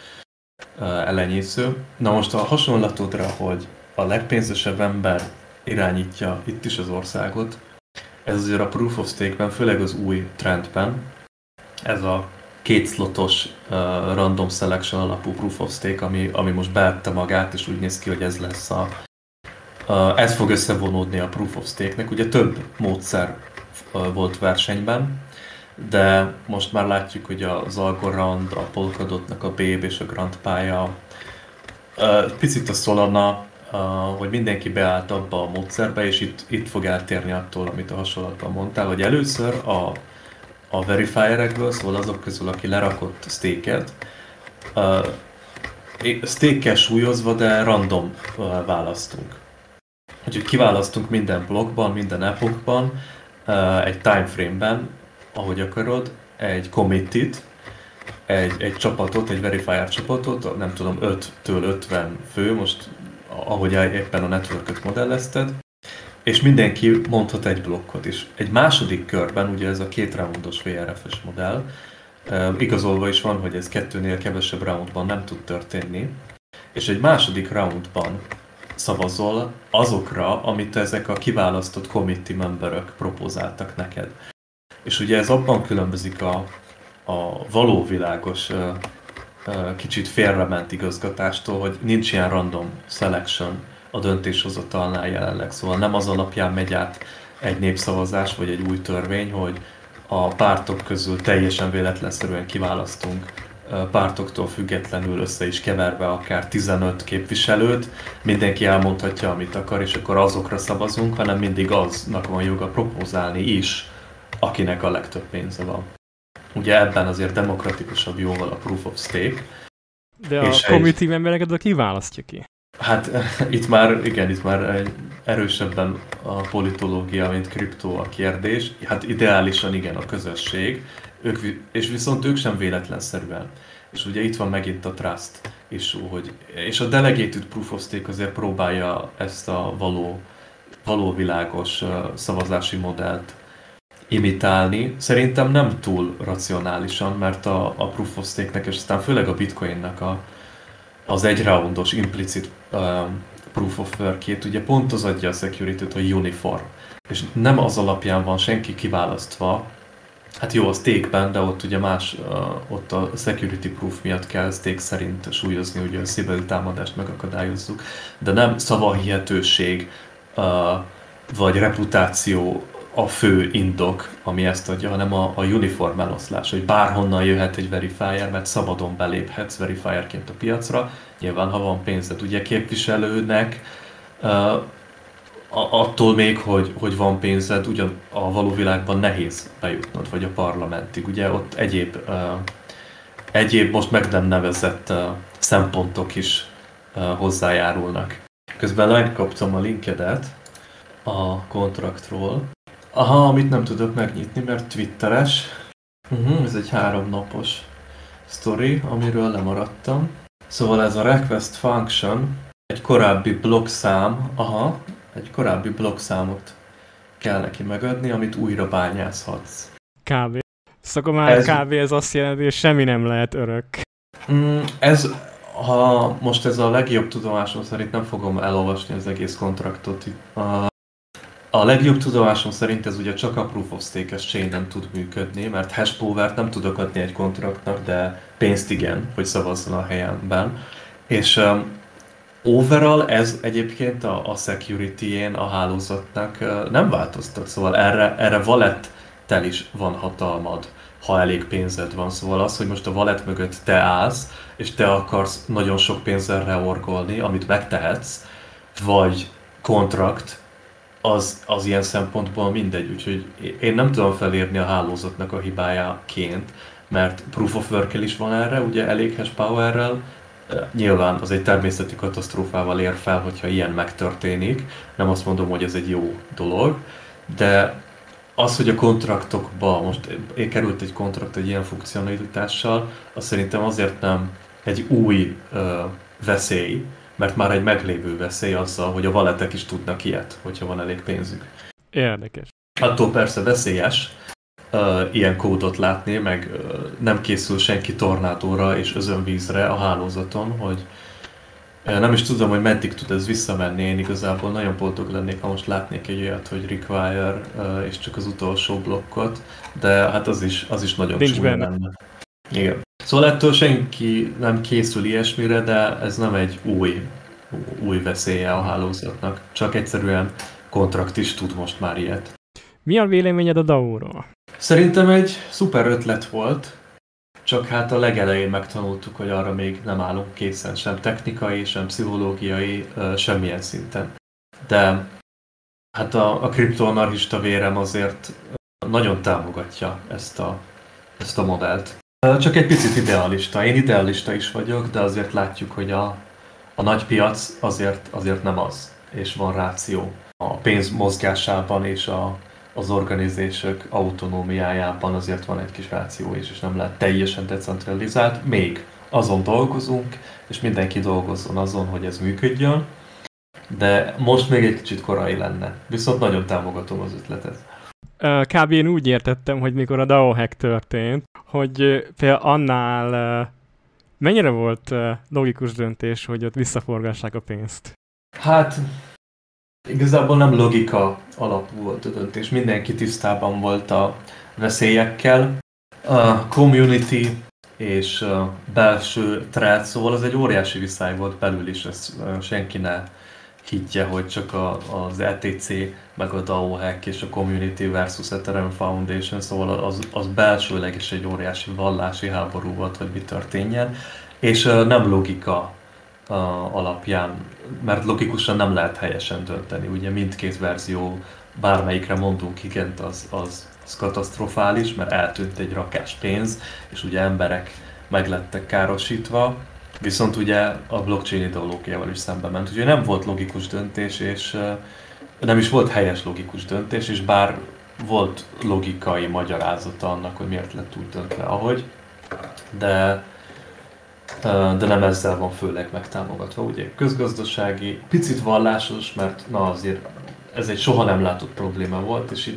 S2: elenyésző. Na most a hasonlatodra, hogy a legpénzesebb ember irányítja itt is az országot, ez azért a Proof of Stake-ben, főleg az új trendben, ez a 2 slotos random selection alapú Proof of Stake, ami most beette magát, és úgy néz ki, hogy ez lesz ez fog összevonódni a Proof of Stake-nek. Ugye több módszer volt versenyben, de most már látjuk, hogy az Algorand, a Polkadotnak a Babe és a Grand pálya, picit a Solana, hogy mindenki beállt abba a módszerbe, és itt fog eltérni attól, amit a hasonlatban mondtál, hogy először a verifierekből, szóval azok közül, aki lerakott stake-et, stake-kel súlyozva, de random választunk. Úgyhogy kiválasztunk minden blokkban, minden epochban, egy timeframe-ben, ahogy akarod, egy committit, egy csapatot, egy verifier csapatot, nem tudom, 5-től 50 fő, most ahogy éppen a networköt modellezted, és mindenki mondhat egy blokkot is. Egy második körben, ugye ez a 2 roundos VRF-es modell, igazolva is van, hogy ez 2-nél kevesebb roundban nem tud történni, és egy második roundban szavazol azokra, amit ezek a kiválasztott committee memberök propozáltak neked. És ugye ez abban különbözik a való világos, kicsit félrement igazgatástól, hogy nincs ilyen random selection a döntéshozatalnál jelenleg. Szóval nem az alapján megy át egy népszavazás vagy egy új törvény, hogy a pártok közül teljesen véletlenszerűen kiválasztunk pártoktól függetlenül össze is keverve akár 15 képviselőt, mindenki elmondhatja, amit akar, és akkor azokra szavazunk, hanem mindig aznak van joga propozálni is, akinek a legtöbb pénze van. Ugye ebben azért demokratikusabb jóval a proof of stake.
S1: De a committee membereket kiválasztja ki?
S2: Hát itt már erősebben a politológia, mint kriptó a kérdés. Hát ideálisan igen, a közösség, és viszont ők sem véletlenszerűen. És ugye itt van megint a trust issue, és a delegated proof of stake azért próbálja ezt a való világos szavazási modellt imitálni. Szerintem nem túl racionálisan, mert a proof of stake-nek, és aztán főleg a bitcoinnak az egy roundos implicit proof of work-ét, ugye pont az adja a security-t, hogy uniform. És nem az alapján van senki kiválasztva, hát jó, a stake-ben, de ott ugye más, ott a security proof miatt kell stake szerint súlyozni, ugye a szibeli támadást megakadályozzuk, de nem szavahihetőség vagy reputáció a fő indok, ami ezt adja, hanem a uniform eloszlás, hogy bárhonnan jöhet egy verifier, mert szabadon beléphetsz verifierként a piacra, nyilván ha van pénzed, ugye képviselőnek, attól még, hogy van pénzed, ugyan a való világban nehéz bejutnod, vagy a parlamentig, ugye ott egyéb most meg nem nevezett szempontok is hozzájárulnak. Közben megkaptam a linkedet a kontraktról. Aha, amit nem tudok megnyitni, mert twitteres. Ez egy 3 napos sztori, amiről lemaradtam. Szóval ez a request function egy korábbi blokkszámot kell neki megadni, amit újra bányászhatsz.
S1: Kb. Szóval már kb. Ez azt jelenti, hogy semmi nem lehet örök.
S2: Most ez a legjobb tudomásom szerint, nem fogom elolvasni az egész kontraktot. A legjobb tudomásom szerint ez ugye csak a Proof of Stake-es chain-en tud működni, mert hash power-t nem tudok adni egy kontraktnak, de pénzt igen, hogy szavazzon a helyemben. És overall ez egyébként a security-én a hálózatnak nem változtat, szóval erre wallet-tel is van hatalmad, ha elég pénzed van. Szóval az, hogy most a wallet mögött te állsz, és te akarsz nagyon sok pénzzel reorgolni, amit megtehetsz, vagy kontrakt, az ilyen szempontból mindegy, úgyhogy én nem tudom felírni a hálózatnak a hibájaként, mert Proof of Work-el is van erre, ugye elég hash powerrel, nyilván az egy természeti katasztrófával ér fel, hogyha ilyen megtörténik, nem azt mondom, hogy ez egy jó dolog, de az, hogy a kontraktokba, most került egy kontrakt egy ilyen funkcionalitással, az szerintem azért nem egy új veszély, mert már egy meglévő veszély azzal, hogy a walletek is tudnak ilyet, hogyha van elég pénzük.
S1: Érdekes.
S2: Attól persze veszélyes ilyen kódot látni, meg nem készül senki tornádóra és özönvízre a hálózaton, hogy nem is tudom, hogy meddig tud ez visszamenni. Én igazából nagyon boldog lennék, ha most látnék egy olyat, hogy require és csak az utolsó blokkot, de hát az is nagyon csúnya lenne. Igen. Szóval ettől senki nem készül ilyesmire, de ez nem egy új veszélye a hálózatnak. Csak egyszerűen kontrakt is tud most már ilyet.
S1: Mi a véleményed a DAO-ról?
S2: Szerintem egy szuper ötlet volt, csak hát a legelején megtanultuk, hogy arra még nem állunk készen, sem technikai, sem pszichológiai, semmilyen szinten. De hát a kriptoanarchista vérem azért nagyon támogatja ezt a modellt. Csak egy picit idealista. Én idealista is vagyok, de azért látjuk, hogy a nagy piac azért nem az, és van ráció a pénz mozgásában és az organizések autonómiájában azért van egy kis ráció is, és nem lehet teljesen decentralizált. Még azon dolgozunk, és mindenki dolgozzon azon, hogy ez működjön, de most még egy kicsit korai lenne. Viszont nagyon támogatom az ötletet.
S1: Kb. Én úgy értettem, hogy mikor a DAO hack történt, hogy például annál mennyire volt logikus döntés, hogy ott visszaforgassák a pénzt?
S2: Hát igazából nem logika alapú volt a döntés. Mindenki tisztában volt a veszélyekkel. A community és belső thread, szóval az egy óriási viszály volt belül is, ezt senki ne higgye, hogy csak az ETC, meg a DAO hack és a Community versus Ethereum Foundation, szóval az belsőleg is egy óriási vallási háború volt, hogy mi történjen, és nem logika alapján, mert logikusan nem lehet helyesen dönteni, ugye mindkét verzió, bármelyikre mondunk igent, az katasztrofális, mert eltűnt egy rakás pénz, és ugye emberek meg lettek károsítva, viszont ugye a blockchain ideológiával is szembe ment. Ugye nem volt logikus döntés, és nem is volt helyes logikus döntés, és bár volt logikai magyarázata annak, hogy miért lett úgy döntve, ahogy, de nem ezzel van főleg megtámogatva. Ugye közgazdasági, picit vallásos, mert na azért ez egy soha nem látott probléma volt, és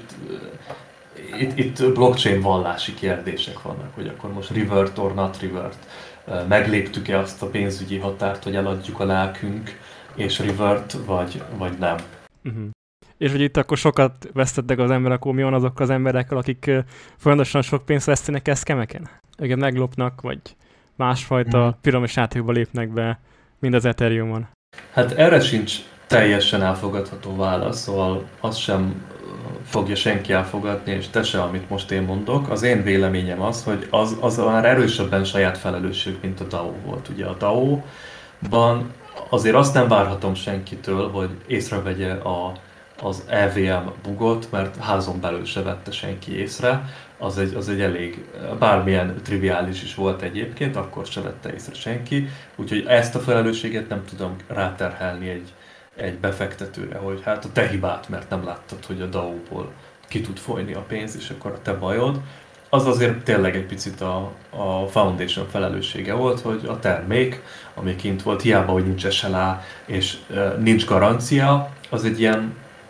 S2: itt blockchain vallási kérdések vannak, hogy akkor most revert or not revert. Megléptük-e azt a pénzügyi határt, hogy eladjuk a lelkünk, és revert, vagy nem.
S1: Uh-huh. És hogy itt akkor sokat vesztettek az emberek, akkor mi van azokkal az emberekkel, akik folyamatosan sok pénzt vesztenek eszkemeken? Őket meglopnak, vagy másfajta piramis játékba lépnek be, mind az Ethereumon? Hát
S2: erre sincs teljesen elfogadható válasz, szóval azt sem fogja senki elfogadni, és te se, amit most én mondok. Az én véleményem az, hogy az már erősebben saját felelősség, mint a DAO volt. Ugye a DAO-ban azért azt nem várhatom senkitől, hogy észrevegye az EVM bugot, mert házon belül se vette senki észre. Az egy elég, bármilyen triviális is volt egyébként, akkor se vette észre senki. Úgyhogy ezt a felelősséget nem tudom ráterhelni egy befektetőre, hogy hát a te hibád, mert nem láttad, hogy a DAO-ból ki tud folyni a pénz, és akkor a te bajod. Az azért tényleg egy picit a Foundation felelőssége volt, hogy a termék, ami kint volt, hiába, hogy nincs SLA és nincs garancia, az egy ilyen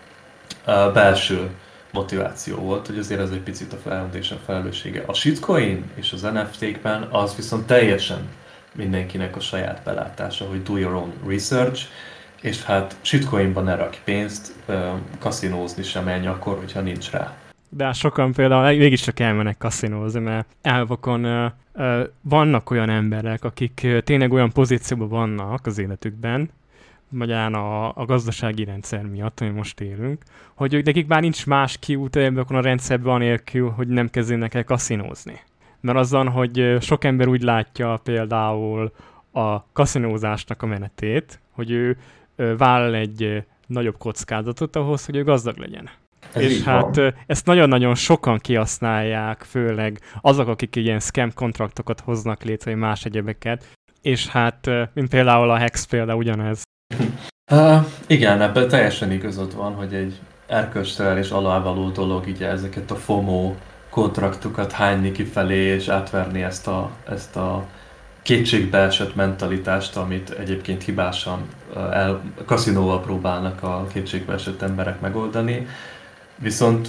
S2: belső motiváció volt, hogy azért ez egy picit a Foundation felelőssége. A shitcoin és az NFT-kben az viszont teljesen mindenkinek a saját belátása, hogy do your own research, és hát shitcoinban ne rakj pénzt, kaszinózni sem menj akkor, hogyha nincs rá. De sokan például mégiscsak elmennek kaszinózni, mert elvakon vannak olyan emberek, akik tényleg olyan pozícióban vannak az életükben, magyarán a gazdasági rendszer miatt, ami most élünk, hogy nekik már nincs más kiút ebben a rendszerben anélkül, hogy nem kezdenek el kaszinózni. Mert azon, hogy sok ember úgy látja például a kaszinózásnak a menetét, hogy ő vállal egy nagyobb kockázatot ahhoz, hogy ő gazdag legyen. És hát ezt nagyon-nagyon sokan kihasználják, főleg azok, akik ilyen scam kontraktokat hoznak létre, vagy más egyebeket. És hát, mint például a Hex például ugyanez. Igen, ebben teljesen igazad van, hogy egy erkölcstelen és alávaló dolog ugye ezeket a FOMO kontraktokat hányni kifelé, és átverni ezt a kétségbeesett mentalitást, amit egyébként hibásan kaszinóval próbálnak a kétségbeesett emberek megoldani. Viszont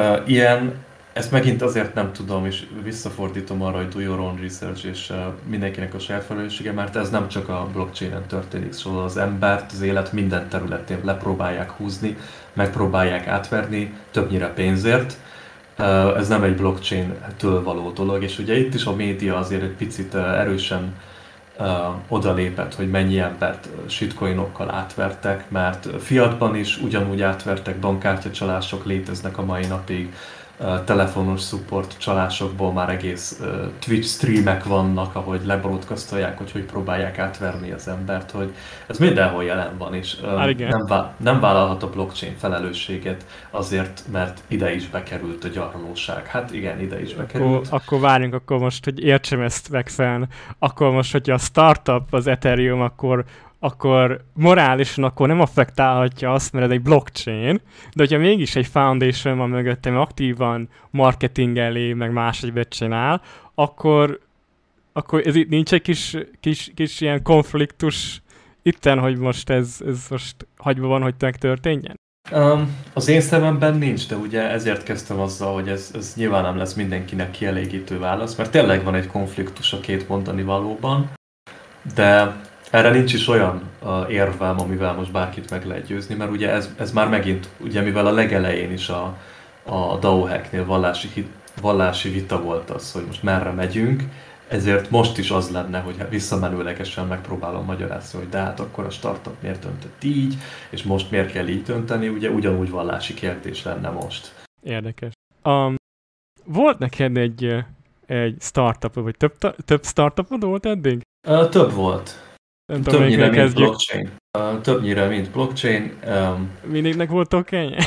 S2: ezt megint azért nem tudom, és visszafordítom arra, hogy do your own research, és mindenkinek a saját felelőssége, mert ez nem csak a blockchainen történik, szóval az embert az élet minden területén lepróbálják húzni, megpróbálják átverni, többnyire pénzért. Ez nem egy blockchain-től való dolog, és ugye itt is a média azért egy picit erősen odalépett, hogy mennyi embert shitcoinokkal átvertek, mert fiatban is ugyanúgy átvertek, bankkártyacsalások léteznek a mai napig, telefonos support csalásokból már egész Twitch streamek vannak, ahogy lebroadcastolják, hogy próbálják átverni az embert, hogy ez mindenhol jelen van, és nem vállalhat a blockchain felelősséget azért, mert ide is bekerült a gyarlóság. Hát igen, ide is bekerült.
S1: Akkor várjunk, akkor most, hogy értsem ezt meg fel, akkor most, hogyha a startup az Ethereum, akkor akkor morálisan akkor nem affektálhatja azt, mert ez egy blockchain, de hogyha mégis egy foundation van mögöttem, aktívan marketingeli, meg más egyet csinál, akkor ez itt nincs egy kis ilyen konfliktus itten, hogy most ez most hagyva van, hogy megtörténjen?
S2: Az én szememben nincs, de ugye ezért kezdtem azzal, hogy ez nyilván nem lesz mindenkinek kielégítő válasz, mert tényleg van egy konfliktus a két mondani valóban, de erre nincs is olyan érvem, amivel most bárkit meg lehet győzni, mert ugye ez már megint, ugye mivel a legelején is a DAO hacknél vallási vita volt az, hogy most merre megyünk, ezért most is az lenne, hogy visszamenőlegesen megpróbálom magyarázni, hogy de hát akkor a startup miért döntött így, és most miért kell így dönteni, ugye ugyanúgy vallási kérdés lenne most.
S1: Érdekes. Volt neked egy startup, vagy több startupod volt eddig?
S2: Több volt.
S1: Nem
S2: Többnyire, mint blockchain. Többnyire, mint blockchain.
S1: Mindegynek volt tokenje?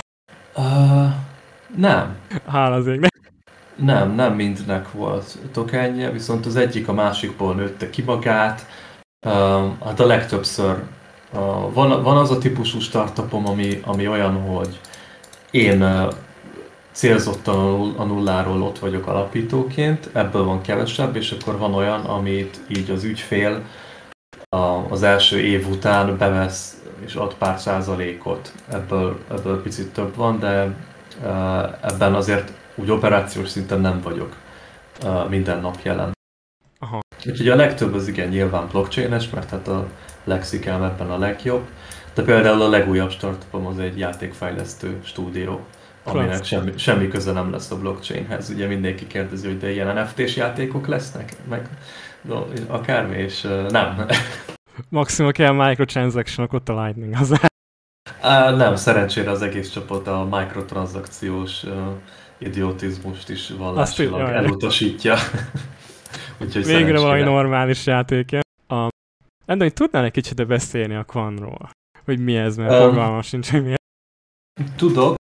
S2: Nem.
S1: Hála az égnek.
S2: Nem mindnek volt tokenje, viszont az egyik a másikból nőtte ki magát. Hát a legtöbbször van az a típusú startupom, ami olyan, hogy én célzottan a nulláról ott vagyok alapítóként, ebből van kevesebb, és akkor van olyan, amit így az ügyfél az első év után bevesz és ad pár százalékot. Ebből picit több van, de ebben azért úgy operációs szinten nem vagyok minden nap jelen.
S1: Aha.
S2: Úgyhogy a legtöbb az igen nyilván blockchain-es, mert hát a lexikám ebben a legjobb. De például a legújabb startupom az egy játékfejlesztő stúdió, aminek semmi köze nem lesz a blockchainhez. Ugye mindenki kérdezi, hogy de ilyen NFT-s játékok lesznek, meg akármi, és nem.
S1: Maximum kell microtransaction-ok, ott a Lightning az.
S2: Nem, szerencsére az egész csapat a mikrotranszakciós idiotizmust is vallásilag elutasítja. Úgyhogy
S1: végre valami normális játék. Endai, tudnál egy kicsit beszélni a Quantról? Hogy mi ez, mert fogalmam sincs, hogy mi ez.
S2: Tudok,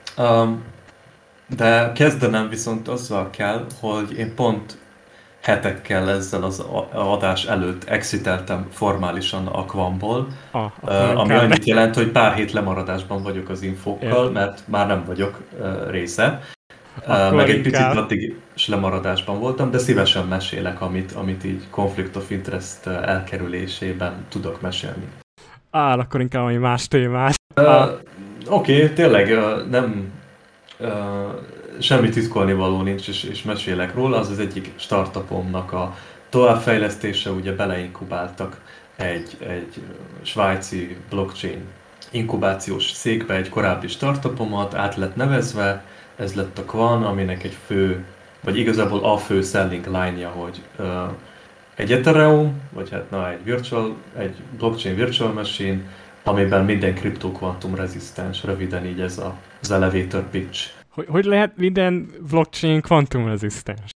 S2: de kezdenem viszont azzal kell, hogy én pont hetekkel ezzel az adás előtt exiteltem formálisan a Quantból, ami annyit jelent, hogy pár hét lemaradásban vagyok az infókkal, mert már nem vagyok része. Meg egy picit addig is lemaradásban voltam, de szívesen mesélek, amit így Conflict of Interest elkerülésében tudok mesélni.
S1: Akkor inkább valami más témát.
S2: Oké, tényleg nem semmi titkolni való nincs, és mesélek róla. Az egyik startupomnak a továbbfejlesztése, ugye beleinkubáltak egy svájci blockchain inkubációs székbe egy korábbi startupomat, át lett nevezve, ez lett a Quant, aminek egy fő, vagy igazából a fő selling line-ja, hogy egy Ethereum, vagy hát egy blockchain virtual machine, amiben minden kriptó kvantum rezisztens, röviden így ez az elevator pitch.
S1: Hogy lehet minden blockchain kvantum rezisztens?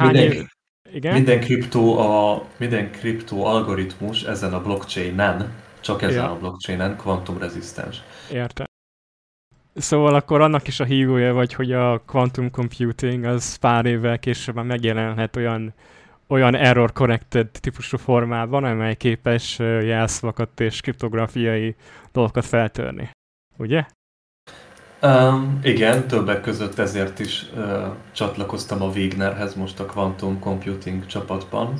S2: Minden kriptó algoritmus ezen a blockchainen, csak ezen a blockchainen kvantum rezisztens.
S1: Értem. Szóval akkor annak is a hívója vagy, hogy a quantum computing az pár évvel később már megjelenhet olyan error corrected típusú formában, amely képes jelszavakat és kriptográfiai dolgokat feltörni. Ugye?
S2: Igen, többek között ezért is csatlakoztam a Wignerhez most a Quantum Computing csapatban.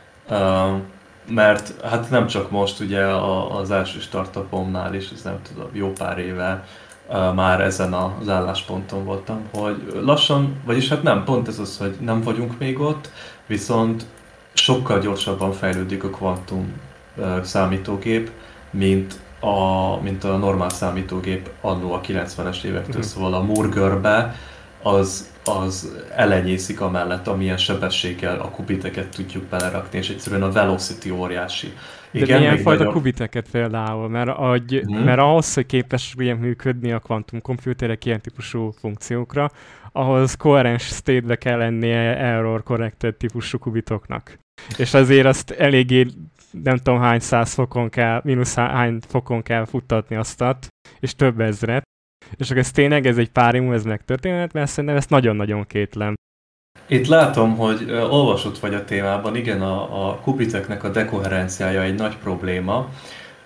S2: Mert hát nem csak most, ugye az első startupomnál is, ez nem tudom, jó pár éve már ezen az állásponton voltam, hogy lassan, vagyis hát nem, pont ez az, hogy nem vagyunk még ott, viszont sokkal gyorsabban fejlődik a kvantum számítógép, mint a normál számítógép annó a 90-es évektől, szóval a Moore-görbe az elenyészik amellett, amilyen sebességgel a kubiteket tudjuk belerakni, és egyszerűen a velocity óriási.
S1: Igen, de milyen fajta kubiteket például? Mert ahhoz, hogy képes ilyen működni a kvantumkomputerek ilyen típusú funkciókra, ahhoz coherens state-be kell lennie error corrected típusú kubitoknak. És azért azt eléggé nem tudom hány száz fokon kell, hány fokon kell futtatni aztat, és több ezret. És akkor ez tényleg ez egy párimú, ez megtörténhet, mert szerintem ezt nagyon-nagyon kétlem.
S2: Itt látom, hogy olvasott vagy a témában, igen, a kubiteknek a dekoherenciája egy nagy probléma.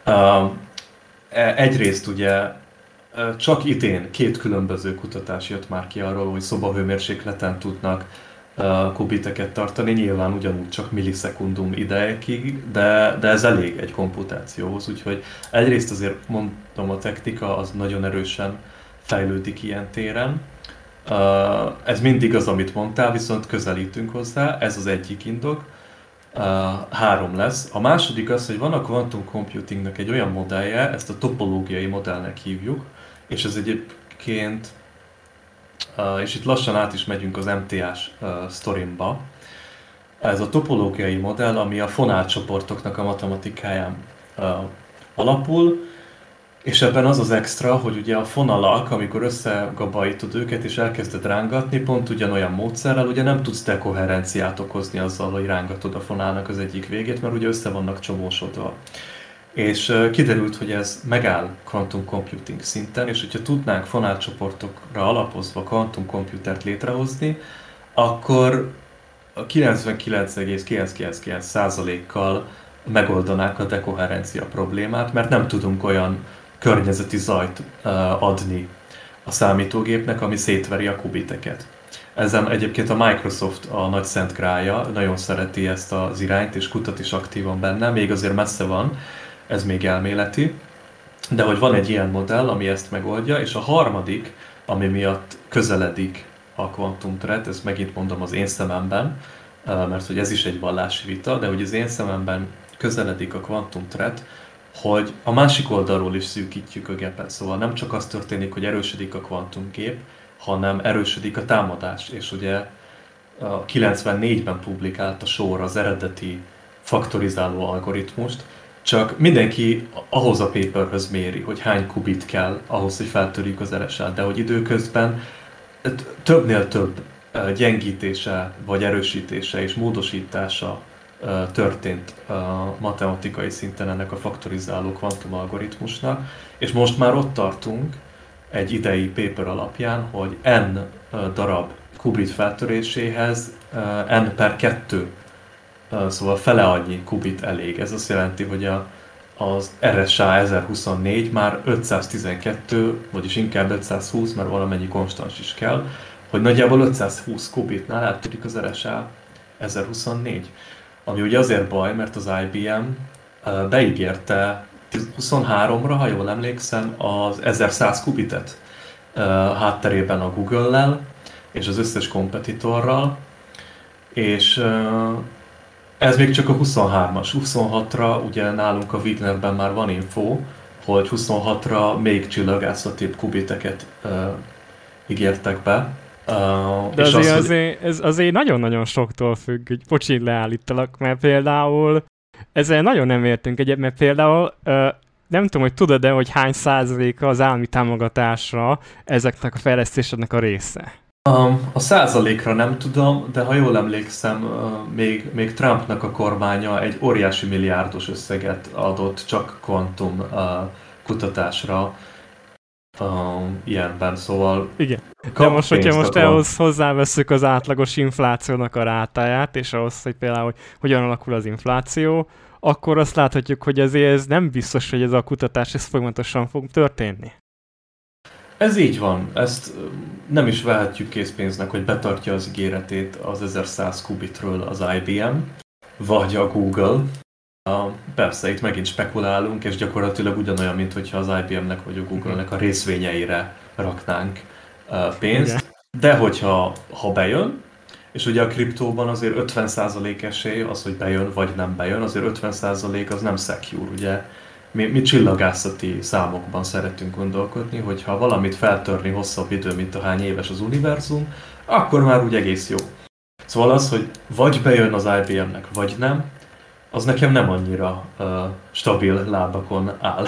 S2: Egyrészt ugye csak idén 2 különböző kutatás jött már ki arról, hogy szobahőmérsékleten tudnak kubiteket tartani, nyilván ugyanúgy csak millisekundum idejekig, de ez elég egy komputációhoz, úgyhogy egyrészt azért mondom, a technika az nagyon erősen fejlődik ilyen téren. Ez mindig az, amit mondtál, viszont közelítünk hozzá, ez az egyik indok. 3 lesz. A második az, hogy van a quantum computingnak egy olyan modellje, ezt a topológiai modellnek hívjuk, és ez egyébként, és itt lassan át is megyünk az MTA-s sztorimba. Ez a topológiai modell, ami a fonálcsoportoknak a matematikáján alapul, és ebben az az extra, hogy ugye a fonalak, amikor összegabajítod őket és elkezded rángatni, pont ugyanolyan módszerrel, ugye nem tudsz dekoherenciát okozni azzal, hogy rángatod a fonálnak az egyik végét, mert ugye össze vannak csomósodva. És kiderült, hogy ez megáll quantum computing szinten, és hogyha tudnánk fonálcsoportokra alapozva quantum computert létrehozni, akkor a 99,999%-kal megoldanák a dekoherencia problémát, mert nem tudunk olyan környezeti zajt adni a számítógépnek, ami szétveri a kubiteket. Ezen egyébként a Microsoft a nagy szent grálja, nagyon szereti ezt az irányt, és kutat is aktívan benne, még azért messze van, ez még elméleti, de hogy van egy ilyen modell, ami ezt megoldja, és a harmadik, ami miatt közeledik a quantum thread, ez megint mondom az én szememben, mert hogy ez is egy vallási vita, de hogy az én szememben közeledik a quantum thread, hogy a másik oldalról is szűkítjük a gépet, szóval nem csak az történik, hogy erősödik a kvantumgép, hanem erősödik a támadás, és ugye 94-ben publikált a Shor az eredeti faktorizáló algoritmust, csak mindenki ahhoz a paperhöz méri, hogy hány kubit kell ahhoz, hogy feltörjük az RSA-t, de hogy időközben többnél több gyengítése, vagy erősítése és módosítása történt matematikai szinten ennek a faktorizáló kvantum algoritmusnak, és most már ott tartunk egy idei paper alapján, hogy n darab kubit feltöréséhez n/2, szóval fele annyi kubit elég. Ez azt jelenti, hogy az RSA 1024 már 512, vagyis inkább 520, mert valamennyi konstans is kell, hogy nagyjából 520 kubitnál eltörik az RSA 1024. Ami ugye azért baj, mert az IBM beígérte 23-ra, ha jól emlékszem, az 1100 kubitet hátterében a Google-lel és az összes kompetitorral, és ez még csak a 23-as. 26-ra ugye nálunk a Wignerben már van info, hogy 26-ra még csillagászatibb kubiteket ígértek be.
S1: De és ez azért nagyon-nagyon soktól függ, hogy pocsin leállítalak, mert például ezzel nagyon nem értünk egyet, mert például nem tudom, hogy tudod-e, hogy hány százaléka az állami támogatásra ezeknek a fejlesztéseknek a része?
S2: A százalékra nem tudom, de ha jól emlékszem, még Trumpnak a kormánya egy óriási milliárdos összeget adott csak kvantum kutatásra ilyenben, szóval...
S1: Igen, de most, hogyha most ehhoz hozzáveszünk az átlagos inflációnak a rátáját, és ahhoz, hogy például hogyan alakul az infláció, akkor azt láthatjuk, hogy azért ez nem biztos, hogy ez a kutatás ez folyamatosan fog történni.
S2: Ez így van, ezt nem is vehetjük készpénznek, hogy betartja az ígéretét az 1100 kubitről az IBM, vagy a Google. Persze, itt megint spekulálunk, és gyakorlatilag ugyanolyan, mint hogyha az IBM-nek vagy a Google-nek a részvényeire raknánk pénzt. De hogyha bejön, és ugye a kriptóban azért 50% esély az, hogy bejön vagy nem bejön, azért 50% az nem secure, ugye. Mi csillagászati számokban szeretünk gondolkodni, hogy ha valamit feltörni hosszabb idő, mint ahány éves az univerzum, akkor már úgy egész jó. Szóval az, hogy vagy bejön az IBM-nek, vagy nem, az nekem nem annyira stabil lábakon áll.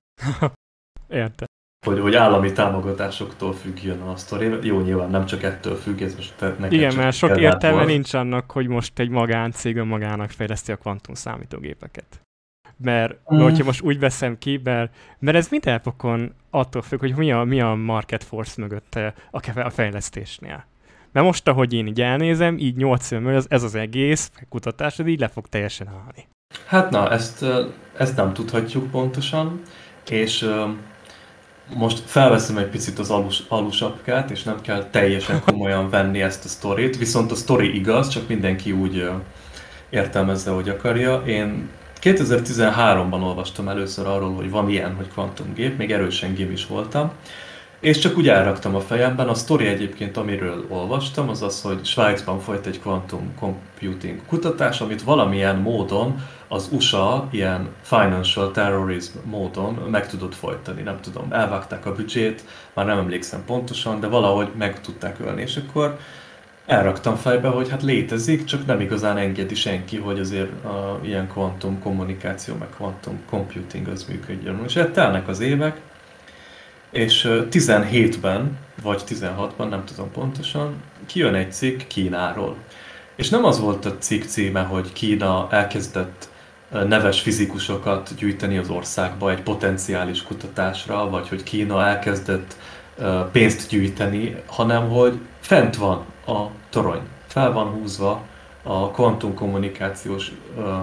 S1: Értem.
S2: Hogy állami támogatásoktól függjön a sztori. Jó, nyilván nem csak ettől függ, ez most neked.
S1: Igen, mert sok értelme nincs annak, hogy most egy magáncég önmagának fejleszti a kvantum számítógépeket. Mert hogyha most úgy veszem ki, mert ez minden fokon attól függ, hogy mi a market force mögötte a fejlesztésnél. Mert most, ahogy én így elnézem, így 8 évvel ez az egész kutatás, ez így le fog teljesen állni.
S2: Hát na, ezt nem tudhatjuk pontosan, és most felveszem egy picit az alusapkát, és nem kell teljesen komolyan venni ezt a sztorit, viszont a sztori igaz, csak mindenki úgy értelmezze, hogy akarja. Én 2013-ban olvastam először arról, hogy van ilyen, hogy kvantumgép, még erősen gimis voltam, és csak úgy elraktam a fejemben. A sztori egyébként, amiről olvastam, az az, hogy Svájcban folyt egy quantum computing kutatás, amit valamilyen módon az USA ilyen financial terrorism módon meg tudott folytani. Nem tudom, elvágták a büdzsét, már nem emlékszem pontosan, de valahogy meg tudták ölni. És akkor elraktam fejbe, hogy hát létezik, csak nem igazán engedi senki, hogy azért ilyen kvantum kommunikáció, meg kvantum computing az működjön. És telnek az évek, és 17-ben, vagy 16-ban, nem tudom pontosan, kijön egy cikk Kínáról. És nem az volt a cikk címe, hogy Kína elkezdett neves fizikusokat gyűjteni az országba egy potenciális kutatásra, vagy hogy Kína elkezdett pénzt gyűjteni, hanem hogy fent van a torony, fel van húzva a kvantumkommunikációs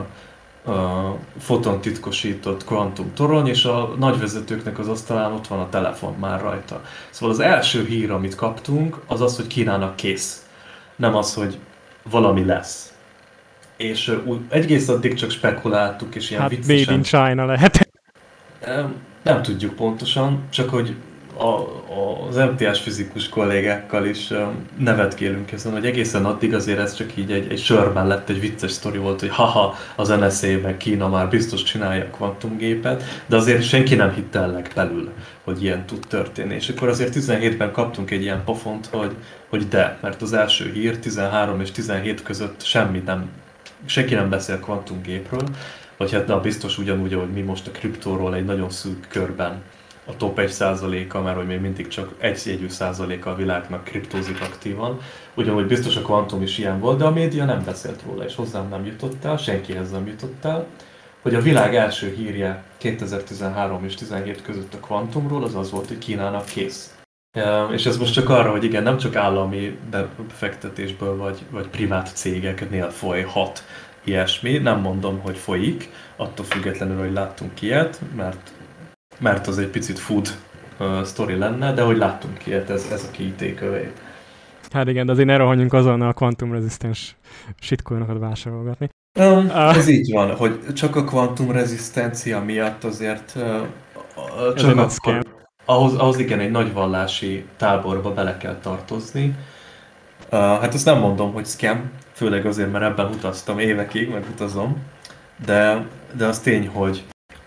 S2: fotontitkosított kvantum torony, és a nagyvezetőknek az asztalán ott van a telefon már rajta. Szóval az első hír, amit kaptunk, az az, hogy Kínának kész. Nem az, hogy valami lesz. És egész addig csak spekuláltuk, és ilyen viccesen...
S1: Made in China lehet.
S2: Nem tudjuk pontosan, csak hogy az MTS fizikus kollégákkal is nevetkélünk ezen, hogy egészen addig azért ez csak így egy sör mellett egy vicces sztori volt, hogy haha, az NSA meg Kína már biztos csinálja a kvantumgépet, de azért senki nem hitte el legbelül, hogy ilyen tud történni. És akkor azért 17-ben kaptunk egy ilyen pofont, hogy de, mert az első hír 13 és 17 között senki nem beszél kvantumgépről, vagy hát na, biztos ugyanúgy, ahogy mi most a kriptóról egy nagyon szűk körben a top 1%-a, mert hogy még mindig csak 1% a világnak kriptózik aktívan. Ugyanúgy biztos a kvantum is ilyen volt, de a média nem beszélt róla, és hozzám nem jutott el, senkihez nem jutott el, hogy a világ első hírje 2013 és 17 között a kvantumról az az volt, hogy Kínának kész. És ez most csak arra, hogy igen, nem csak állami befektetésből vagy privát cégeknél folyhat ilyesmi, nem mondom, hogy folyik, attól függetlenül, hogy láttunk ilyet, mert az egy picit food sztori lenne, de hogy láttunk ilyet, ez a kiítékövé.
S1: Hát igen, de azért ne rohanjunk azon a kvantumrezisztens shitcoinokat vásárolgatni.
S2: Ez így van, hogy csak a kvantumrezisztencia miatt azért csak akkor, ahhoz igen, egy nagy vallási táborba bele kell tartozni. Hát azt nem mondom, hogy scam, főleg azért, mert ebben utaztam évekig, meg utazom, de az tény, hogy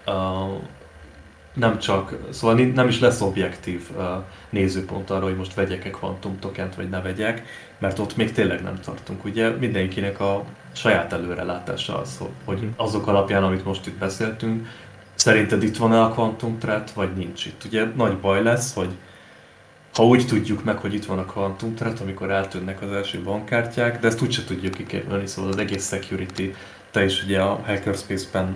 S2: nem csak, szóval nem is lesz objektív nézőpont arra, hogy most vegyek-e kvantum tokent, vagy ne vegyek, mert ott még tényleg nem tartunk. Ugye mindenkinek a saját előrelátása az, hogy azok alapján, amit most itt beszéltünk, szerinted itt van-e a kvantum threat, vagy nincs itt. Ugye nagy baj lesz, hogy ha úgy tudjuk meg, hogy itt van a kvantum threat, amikor eltűnnek az első bankkártyák, de ezt úgyse tudjuk kikerülni, szóval az egész security, te is ugye a Hackerspace-ben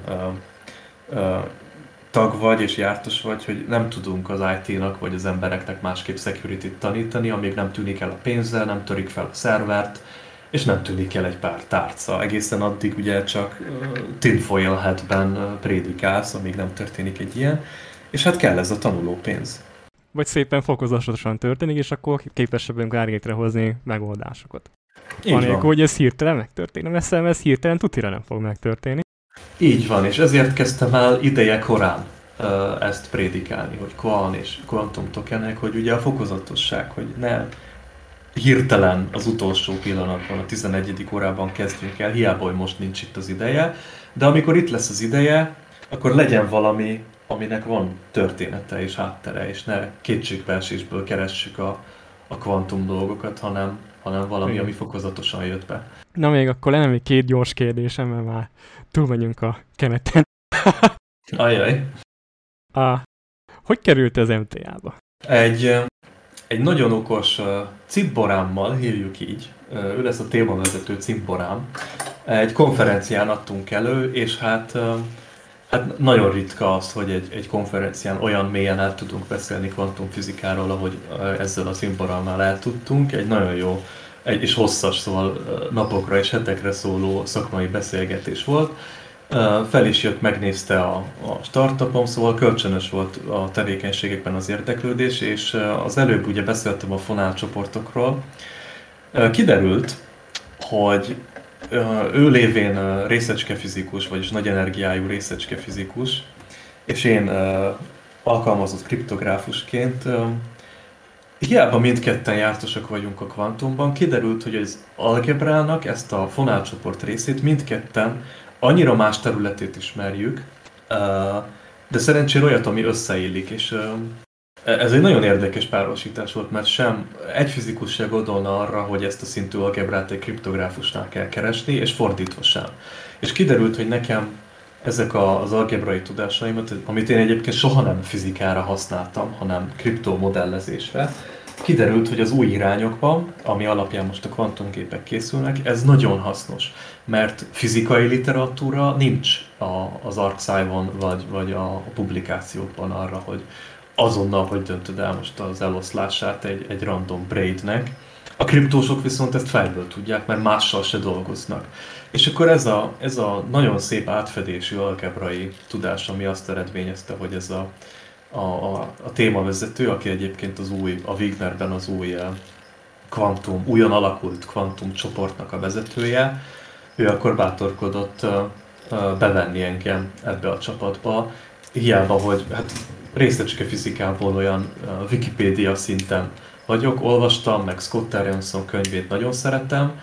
S2: tag vagy és jártas vagy, hogy nem tudunk az IT-nak vagy az embereknek másképp security-t tanítani, amíg nem tűnik el a pénzzel, nem törik fel a szervert, és nem tűnik el egy pár tárca. Egészen addig ugye csak tinfoil hatben prédikálsz, amíg nem történik egy ilyen, és hát kell ez a tanulópénz.
S1: Vagy szépen fokozatosan történik, és akkor képesebbünk árnyékre hozni megoldásokat. Anélkül, hogy ez hirtelen megtörténik, mert ez hirtelen tutira nem fog megtörténni.
S2: Így van, és ezért kezdtem el ideje korán ezt prédikálni, hogy Quant és Quantum tokenek, hogy ugye a fokozatosság, hogy ne hirtelen az utolsó pillanatban, a 11. órában kezdjünk el, hiába, hogy most nincs itt az ideje, de amikor itt lesz az ideje, akkor legyen valami, aminek van története és háttere, és ne kétségbeesésből keressük a kvantum dolgokat, hanem valami, ami fokozatosan jött be.
S1: Na még akkor lenne még két gyors kérdésem, mert már túlmegyünk a keneten.
S2: Ajaj.
S1: Hogy került az MTA-ba?
S2: Egy nagyon okos Cimborámmal, hívjuk így, ő lesz a témavezető Cimborám. Egy konferencián adtunk elő, és hát nagyon ritka az, hogy egy konferencián olyan mélyen el tudunk beszélni kvantumfizikáról, ahogy ezzel a Cimborámmal el tudtunk. Egy nagyon jó, és hosszas, szóval napokra és hetekre szóló szakmai beszélgetés volt. Fel is jött, megnézte a startupom, szóval kölcsönös volt a tevékenységekben az érdeklődés, és az előbb ugye beszéltem a Fonál csoportokról. Kiderült, hogy ő lévén részecskefizikus, vagyis nagy energiájú részecskefizikus, és én alkalmazott kriptográfusként, hiába mindketten jártosak vagyunk a kvantumban, kiderült, hogy az algebrának ezt a Fonál csoport részét mindketten annyira más területét ismerjük, de szerencsére olyat, ami összeillik, és ez egy nagyon érdekes párosítás volt, mert sem egy fizikus se gondolna arra, hogy ezt a szintű algebrát egy kriptográfusnál kell keresni, és fordítva sem. És kiderült, hogy nekem ezek az algebrai tudásaimat, amit én egyébként soha nem fizikára használtam, hanem kriptomodellezésre, kiderült, hogy az új irányokban, ami alapján most a kvantumgépek készülnek, ez nagyon hasznos, mert fizikai literatúra nincs az ArcSci-on vagy a publikációkban arra, hogy azonnal, hogy döntöd el most az eloszlását egy random braidnek. A kriptósok viszont ezt fejből tudják, mert mással se dolgoznak. És akkor ez a nagyon szép átfedésű algebrai tudás, ami azt eredményezte, hogy ez a témavezető, aki egyébként a Wignerben az újon alakult kvantum csoportnak a vezetője, ő akkor bátorkodott bevenni engem ebbe a csapatba, hiába, hogy hát részecske fizikából olyan Wikipédia szinten vagyok, olvastam, meg Scott Aronson könyvét nagyon szeretem,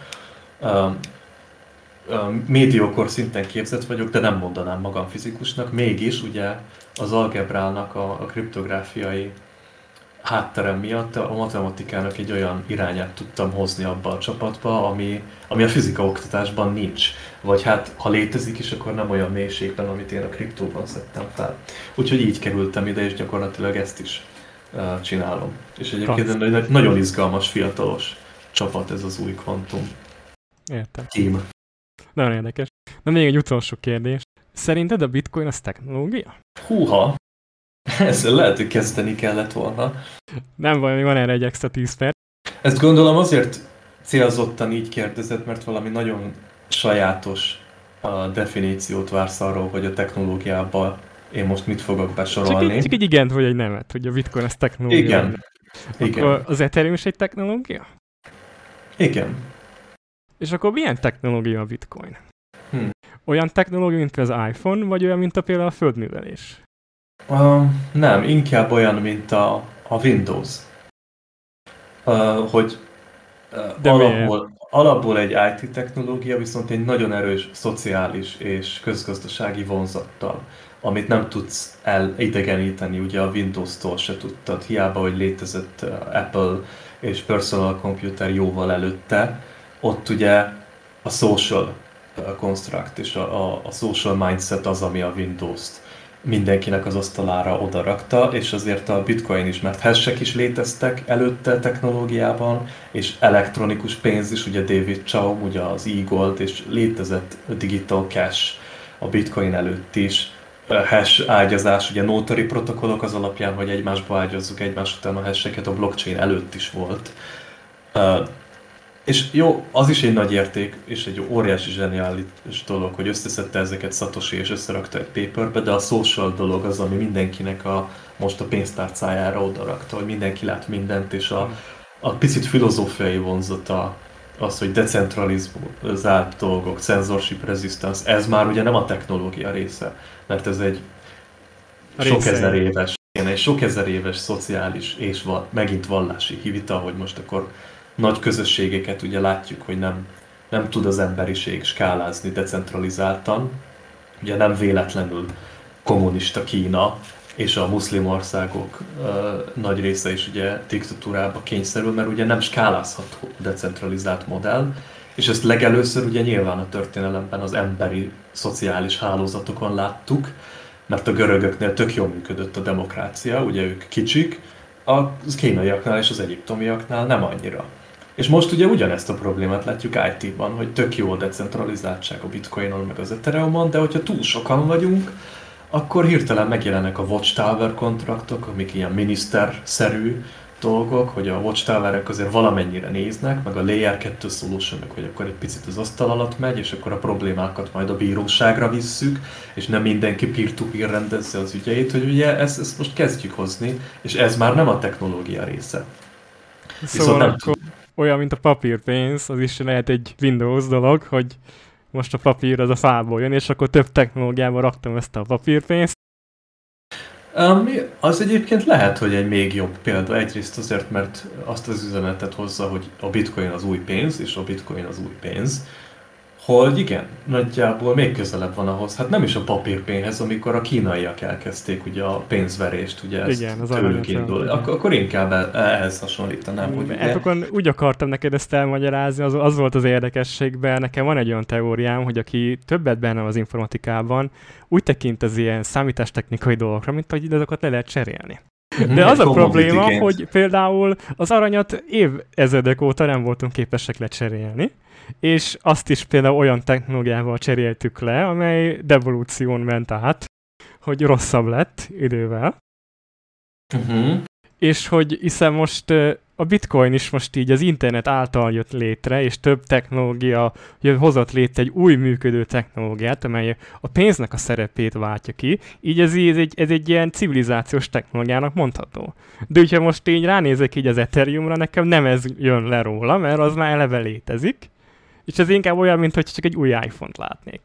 S2: médiokor szinten képzett vagyok, de nem mondanám magam fizikusnak, mégis ugye az algebrának a kriptográfiai hátterem miatt a matematikának egy olyan irányát tudtam hozni abba a csapatba, ami a fizika oktatásban nincs. Vagy hát, ha létezik is, akkor nem olyan mélységben, amit én a kriptóban szedtem fel. Úgyhogy így kerültem ide, és gyakorlatilag ezt is csinálom. És egyébként egy nagyon izgalmas, fiatalos csapat ez az új kvantum team.
S1: Nagyon érdekes. Na még egy utolsó kérdés. Szerinted a bitcoin az technológia?
S2: Húha! Ezzel lehet, hogy kezdeni kellett volna.
S1: Nem baj, még van erre egy extra 10 perc.
S2: Ezt gondolom azért célzottan így kérdezett, mert valami nagyon sajátos definíciót vársz arról, hogy a technológiában én most mit fogok besorolni.
S1: Csak egy igent vagy egy nemet, hogy a bitcoin az technológia.
S2: Igen.
S1: Akkor az Ethereum is egy technológia?
S2: Igen.
S1: És akkor milyen technológia a bitcoin? Olyan technológia, mint az iPhone, vagy olyan, mint például a földművelés?
S2: Nem, inkább olyan, mint a Windows. Hogy alapból egy IT technológia, viszont egy nagyon erős szociális és közgazdasági vonzattal, amit nem tudsz elidegeníteni, ugye a Windows-tól se tudtad, hiába, hogy létezett Apple és Personal Computer jóval előtte, ott ugye a social construct és a social mindset az, ami a Windows-t mindenkinek az asztalára odarakta, és azért a bitcoin is, mert hashek is léteztek előtte technológiában, és elektronikus pénz is, ugye David Chaum, ugye az e-gold, és létezett digital cash a bitcoin előtt is, hash ágyazás, ugye notary protokollok az alapján, hogy egymásba ágyazzuk egymás után a hasheket, a blockchain előtt is volt. És jó, az is egy nagy érték, és egy óriási zseniális dolog, hogy összeszedte ezeket Satoshi és összerakta egy paperbe, de a social dolog az, ami mindenkinek most a pénztárcájára odarakta, hogy mindenki lát mindent, és a picit filozófiai vonzata az, hogy decentralizált dolgok, censorship resistance, ez már ugye nem a technológia része, mert ez egy sok ezer éves szociális és megint vallási vita, hogy most akkor nagy közösségeket ugye látjuk, hogy nem tud az emberiség skálázni decentralizáltan. Ugye nem véletlenül kommunista Kína és a muszlim országok nagy része is ugye diktatúrába kényszerül, mert ugye nem skálázható decentralizált modell, és ezt legelőször ugye nyilván a történelemben az emberi szociális hálózatokon láttuk, mert a görögöknél tök jól működött a demokrácia, ugye ők kicsik, a kínaiaknál és az egyiptomiaknál nem annyira. És most ugye ugyanezt a problémát látjuk IT-ban, hogy tök jó a decentralizáltság a Bitcoinon meg az Ethereumon, de hogyha túl sokan vagyunk, akkor hirtelen megjelennek a Watchtower kontraktok, amik ilyen miniszter-szerű dolgok, hogy a Watchtowerek azért valamennyire néznek, meg a Layer 2 solutionok, hogy akkor egy picit az asztal alatt megy, és akkor a problémákat majd a bíróságra visszük, és nem mindenki peer-to-peer rendezze az ügyeit, hogy ugye ezt most kezdjük hozni, és ez már nem a technológia része.
S1: Szóval akkor olyan, mint a papírpénz, az is lehet egy Windows dolog, hogy most a papír az a fából jön, és akkor több technológiával raktam ezt a papírpénzt.
S2: Az egyébként lehet, hogy egy még jobb példa, egyrészt azért, mert azt az üzenetet hozza, hogy a bitcoin az új pénz, és a bitcoin az új pénz, hogy igen, nagyjából még közelebb van ahhoz, hát nem is a papírpénzhez, amikor a kínaiak elkezdték ugye a pénzverést, ugye ez tőlük indul, akkor inkább ehhez hasonlítanám, hogy ugye...
S1: Akkor úgy akartam neked ezt elmagyarázni, az volt az érdekességben, nekem van egy olyan teóriám, hogy aki többet benne az informatikában, úgy tekint az ilyen számítástechnikai dolgokra, mint hogy ezeket le lehet cserélni. De az a probléma, hogy például az aranyat évezredek óta nem voltunk képesek lecserélni, és azt is például olyan technológiával cseréltük le, amely devolúción ment át, hogy rosszabb lett idővel. És hogy hiszen most a bitcoin is most így az internet által jött létre, és több technológia hozott létre egy új működő technológiát, amely a pénznek a szerepét váltja ki, így ez egy ilyen civilizációs technológiának mondható. De hogyha most így ránézek így az Ethereumra, nekem nem ez jön le róla, mert az már eleve létezik, és ez inkább olyan, mintha csak egy új iPhone-t látnék.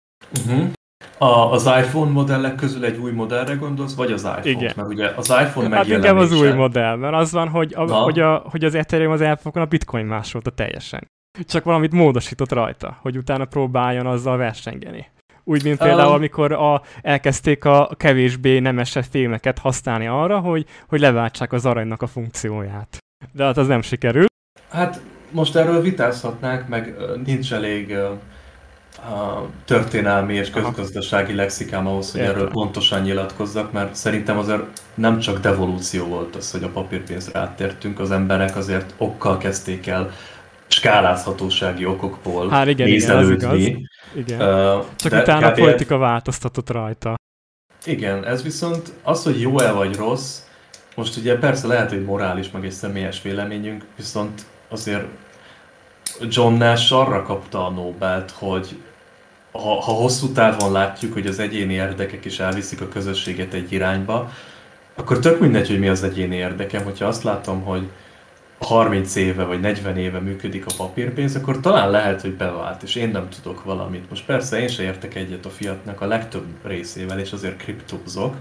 S2: Az iPhone modellek közül egy új modellre gondolsz, vagy az iPhone?
S1: Igen.
S2: Mert ugye az iPhone megjelenése...
S1: Hát inkább az új modell, mert az van, hogy az Ethereum az elfogon a bitcoin másolta teljesen. Csak valamit módosított rajta, hogy utána próbáljon azzal versengeni. Úgy, mint például, amikor elkezdték a kevésbé nemeses fémeket használni arra, hogy leváltsák az aranynak a funkcióját. De hát az nem sikerült.
S2: Hát most erről vitázhatnánk, meg nincs elég történelmi és közgazdasági lexikám ahhoz, hogy erről pontosan nyilatkozzak, mert szerintem azért nem csak devolúció volt az, hogy a papírpénzre áttértünk, az emberek azért okkal kezdték el skálázhatósági okokból nézelődni.
S1: Igen. Csak utána a politika változtatott rajta.
S2: Igen, ez viszont az, hogy jó-e vagy rossz, most ugye persze lehet, hogy morális, meg egy személyes véleményünk, viszont azért John Nash arra kapta a Nobelt, hogy ha hosszú távon látjuk, hogy az egyéni érdekek is elviszik a közösséget egy irányba, akkor tök mindegy, hogy mi az egyéni érdekem. Hogyha azt látom, hogy 30 éve vagy 40 éve működik a papírpénz, akkor talán lehet, hogy bevált, és én nem tudok valamit. Most persze én se értek egyet a fiatnak a legtöbb részével, és azért kriptózok,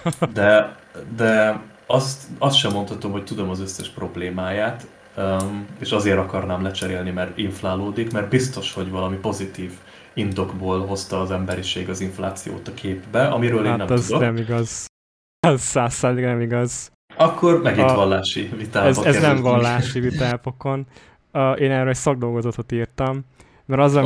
S2: de azt sem mondhatom, hogy tudom az összes problémáját, és azért akarnám lecserélni, mert inflálódik, mert biztos, hogy valami pozitív indokból hozta az emberiség az inflációt a képbe, amiről én nem tudok. Hát az
S1: nem igaz. Az 100% nem igaz.
S2: Akkor megint vallási vitába
S1: ez nem vallási vitápokon. Én erről egy szakdolgozatot írtam, mert az,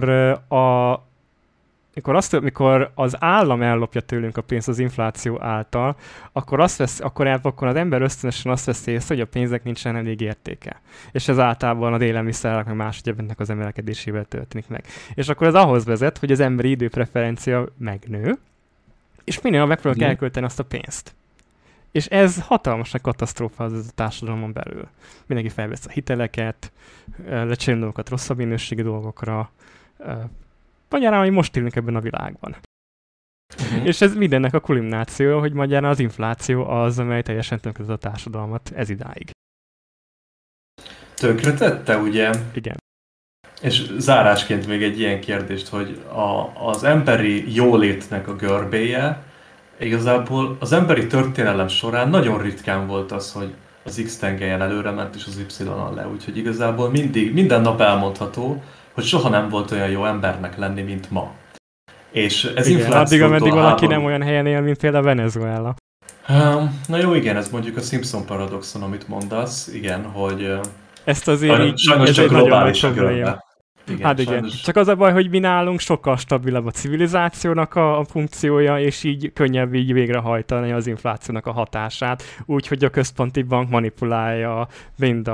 S1: amikor az állam ellopja tőlünk a pénzt az infláció által, akkor az ember ösztönösen azt veszi észre, hogy a pénznek nincsen elég értéke. És ez általában az élelmiszerek meg más egyebeknek az emelkedésével történik meg. És akkor ez ahhoz vezet, hogy az emberi időpreferencia megnő, és minél megpróbálják elkölteni azt a pénzt. És ez hatalmas katasztrófa az a társadalomon belül. Mindenki felvesz a hiteleket, lecserélni dolgokat rosszabb minőségi dolgokra, magyarán, hogy most élünk ebben a világban. És ez mindennek a kulmináció, hogy magyarán az infláció az, amely teljesen tönkretett a társadalmat ez idáig.
S2: Tönkretette, ugye?
S1: Igen.
S2: És zárásként még egy ilyen kérdést, hogy az emberi jólétnek a görbéje, igazából az emberi történelem során nagyon ritkán volt az, hogy az X tengelyen előre ment és az Y-on le. Úgyhogy igazából minden nap elmondható, hogy soha nem volt olyan jó embernek lenni, mint ma. És ez inflációtól
S1: addig, ameddig valaki nem olyan helyen él, mint például Venezuela.
S2: Na jó, igen, ez mondjuk a Simpson paradoxon, amit mondasz, igen, hogy
S1: ezt azért
S2: sajnos csak globális a görbe.
S1: Igen, hát igen, sajnos. Csak az a baj, hogy mi nálunk sokkal stabilabb a civilizációnak a funkciója, és így könnyebb így végrehajtani az inflációnak a hatását, úgyhogy a központi bank manipulálja mind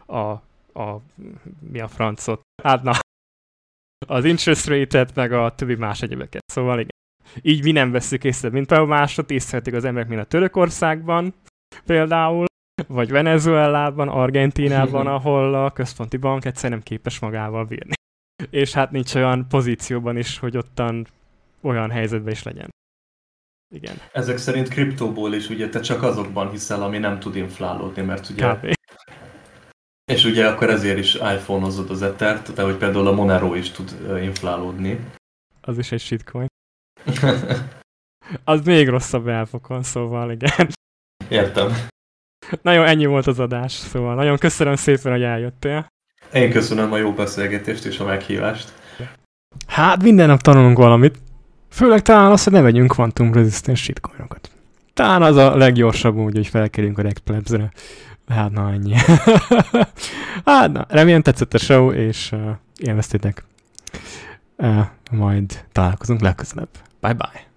S1: mi a francot? Hát na, az interest rate-et, meg a többi más egyebeket. Szóval igen. Így mi nem veszük észre, mint például másod észrevetik az emberek, mint a Törökországban például, Vagy Venezuelában, Argentínában, ahol a központi bank egyszerűen nem képes magával bírni. És hát nincs olyan pozícióban is, hogy ottan olyan helyzetben is legyen. Igen.
S2: Ezek szerint kriptóból is ugye te csak azokban hiszel, ami nem tud inflálódni, mert ugye...
S1: Kb.
S2: És ugye akkor ezért is iPhone-ozod az Ethert, de hogy például a Monero is tud inflálódni.
S1: Az is egy shitcoin. Az még rosszabb elfokon, szóval igen.
S2: Értem.
S1: Na jó, ennyi volt az adás, szóval nagyon köszönöm szépen, hogy eljöttél.
S2: Én köszönöm a jó beszélgetést és a meghívást.
S1: Hát minden nap tanulunk valamit. Főleg talán azt, hogy ne vegyünk kvantum-rezisztens shitcoinokat. Talán az a leggyorsabb úgy, hogy felkerülünk a Rexplebs-re. Hát na, ennyi. Hát na, remélem tetszett a show, és élveztétek. Majd találkozunk legközelebb. Bye-bye.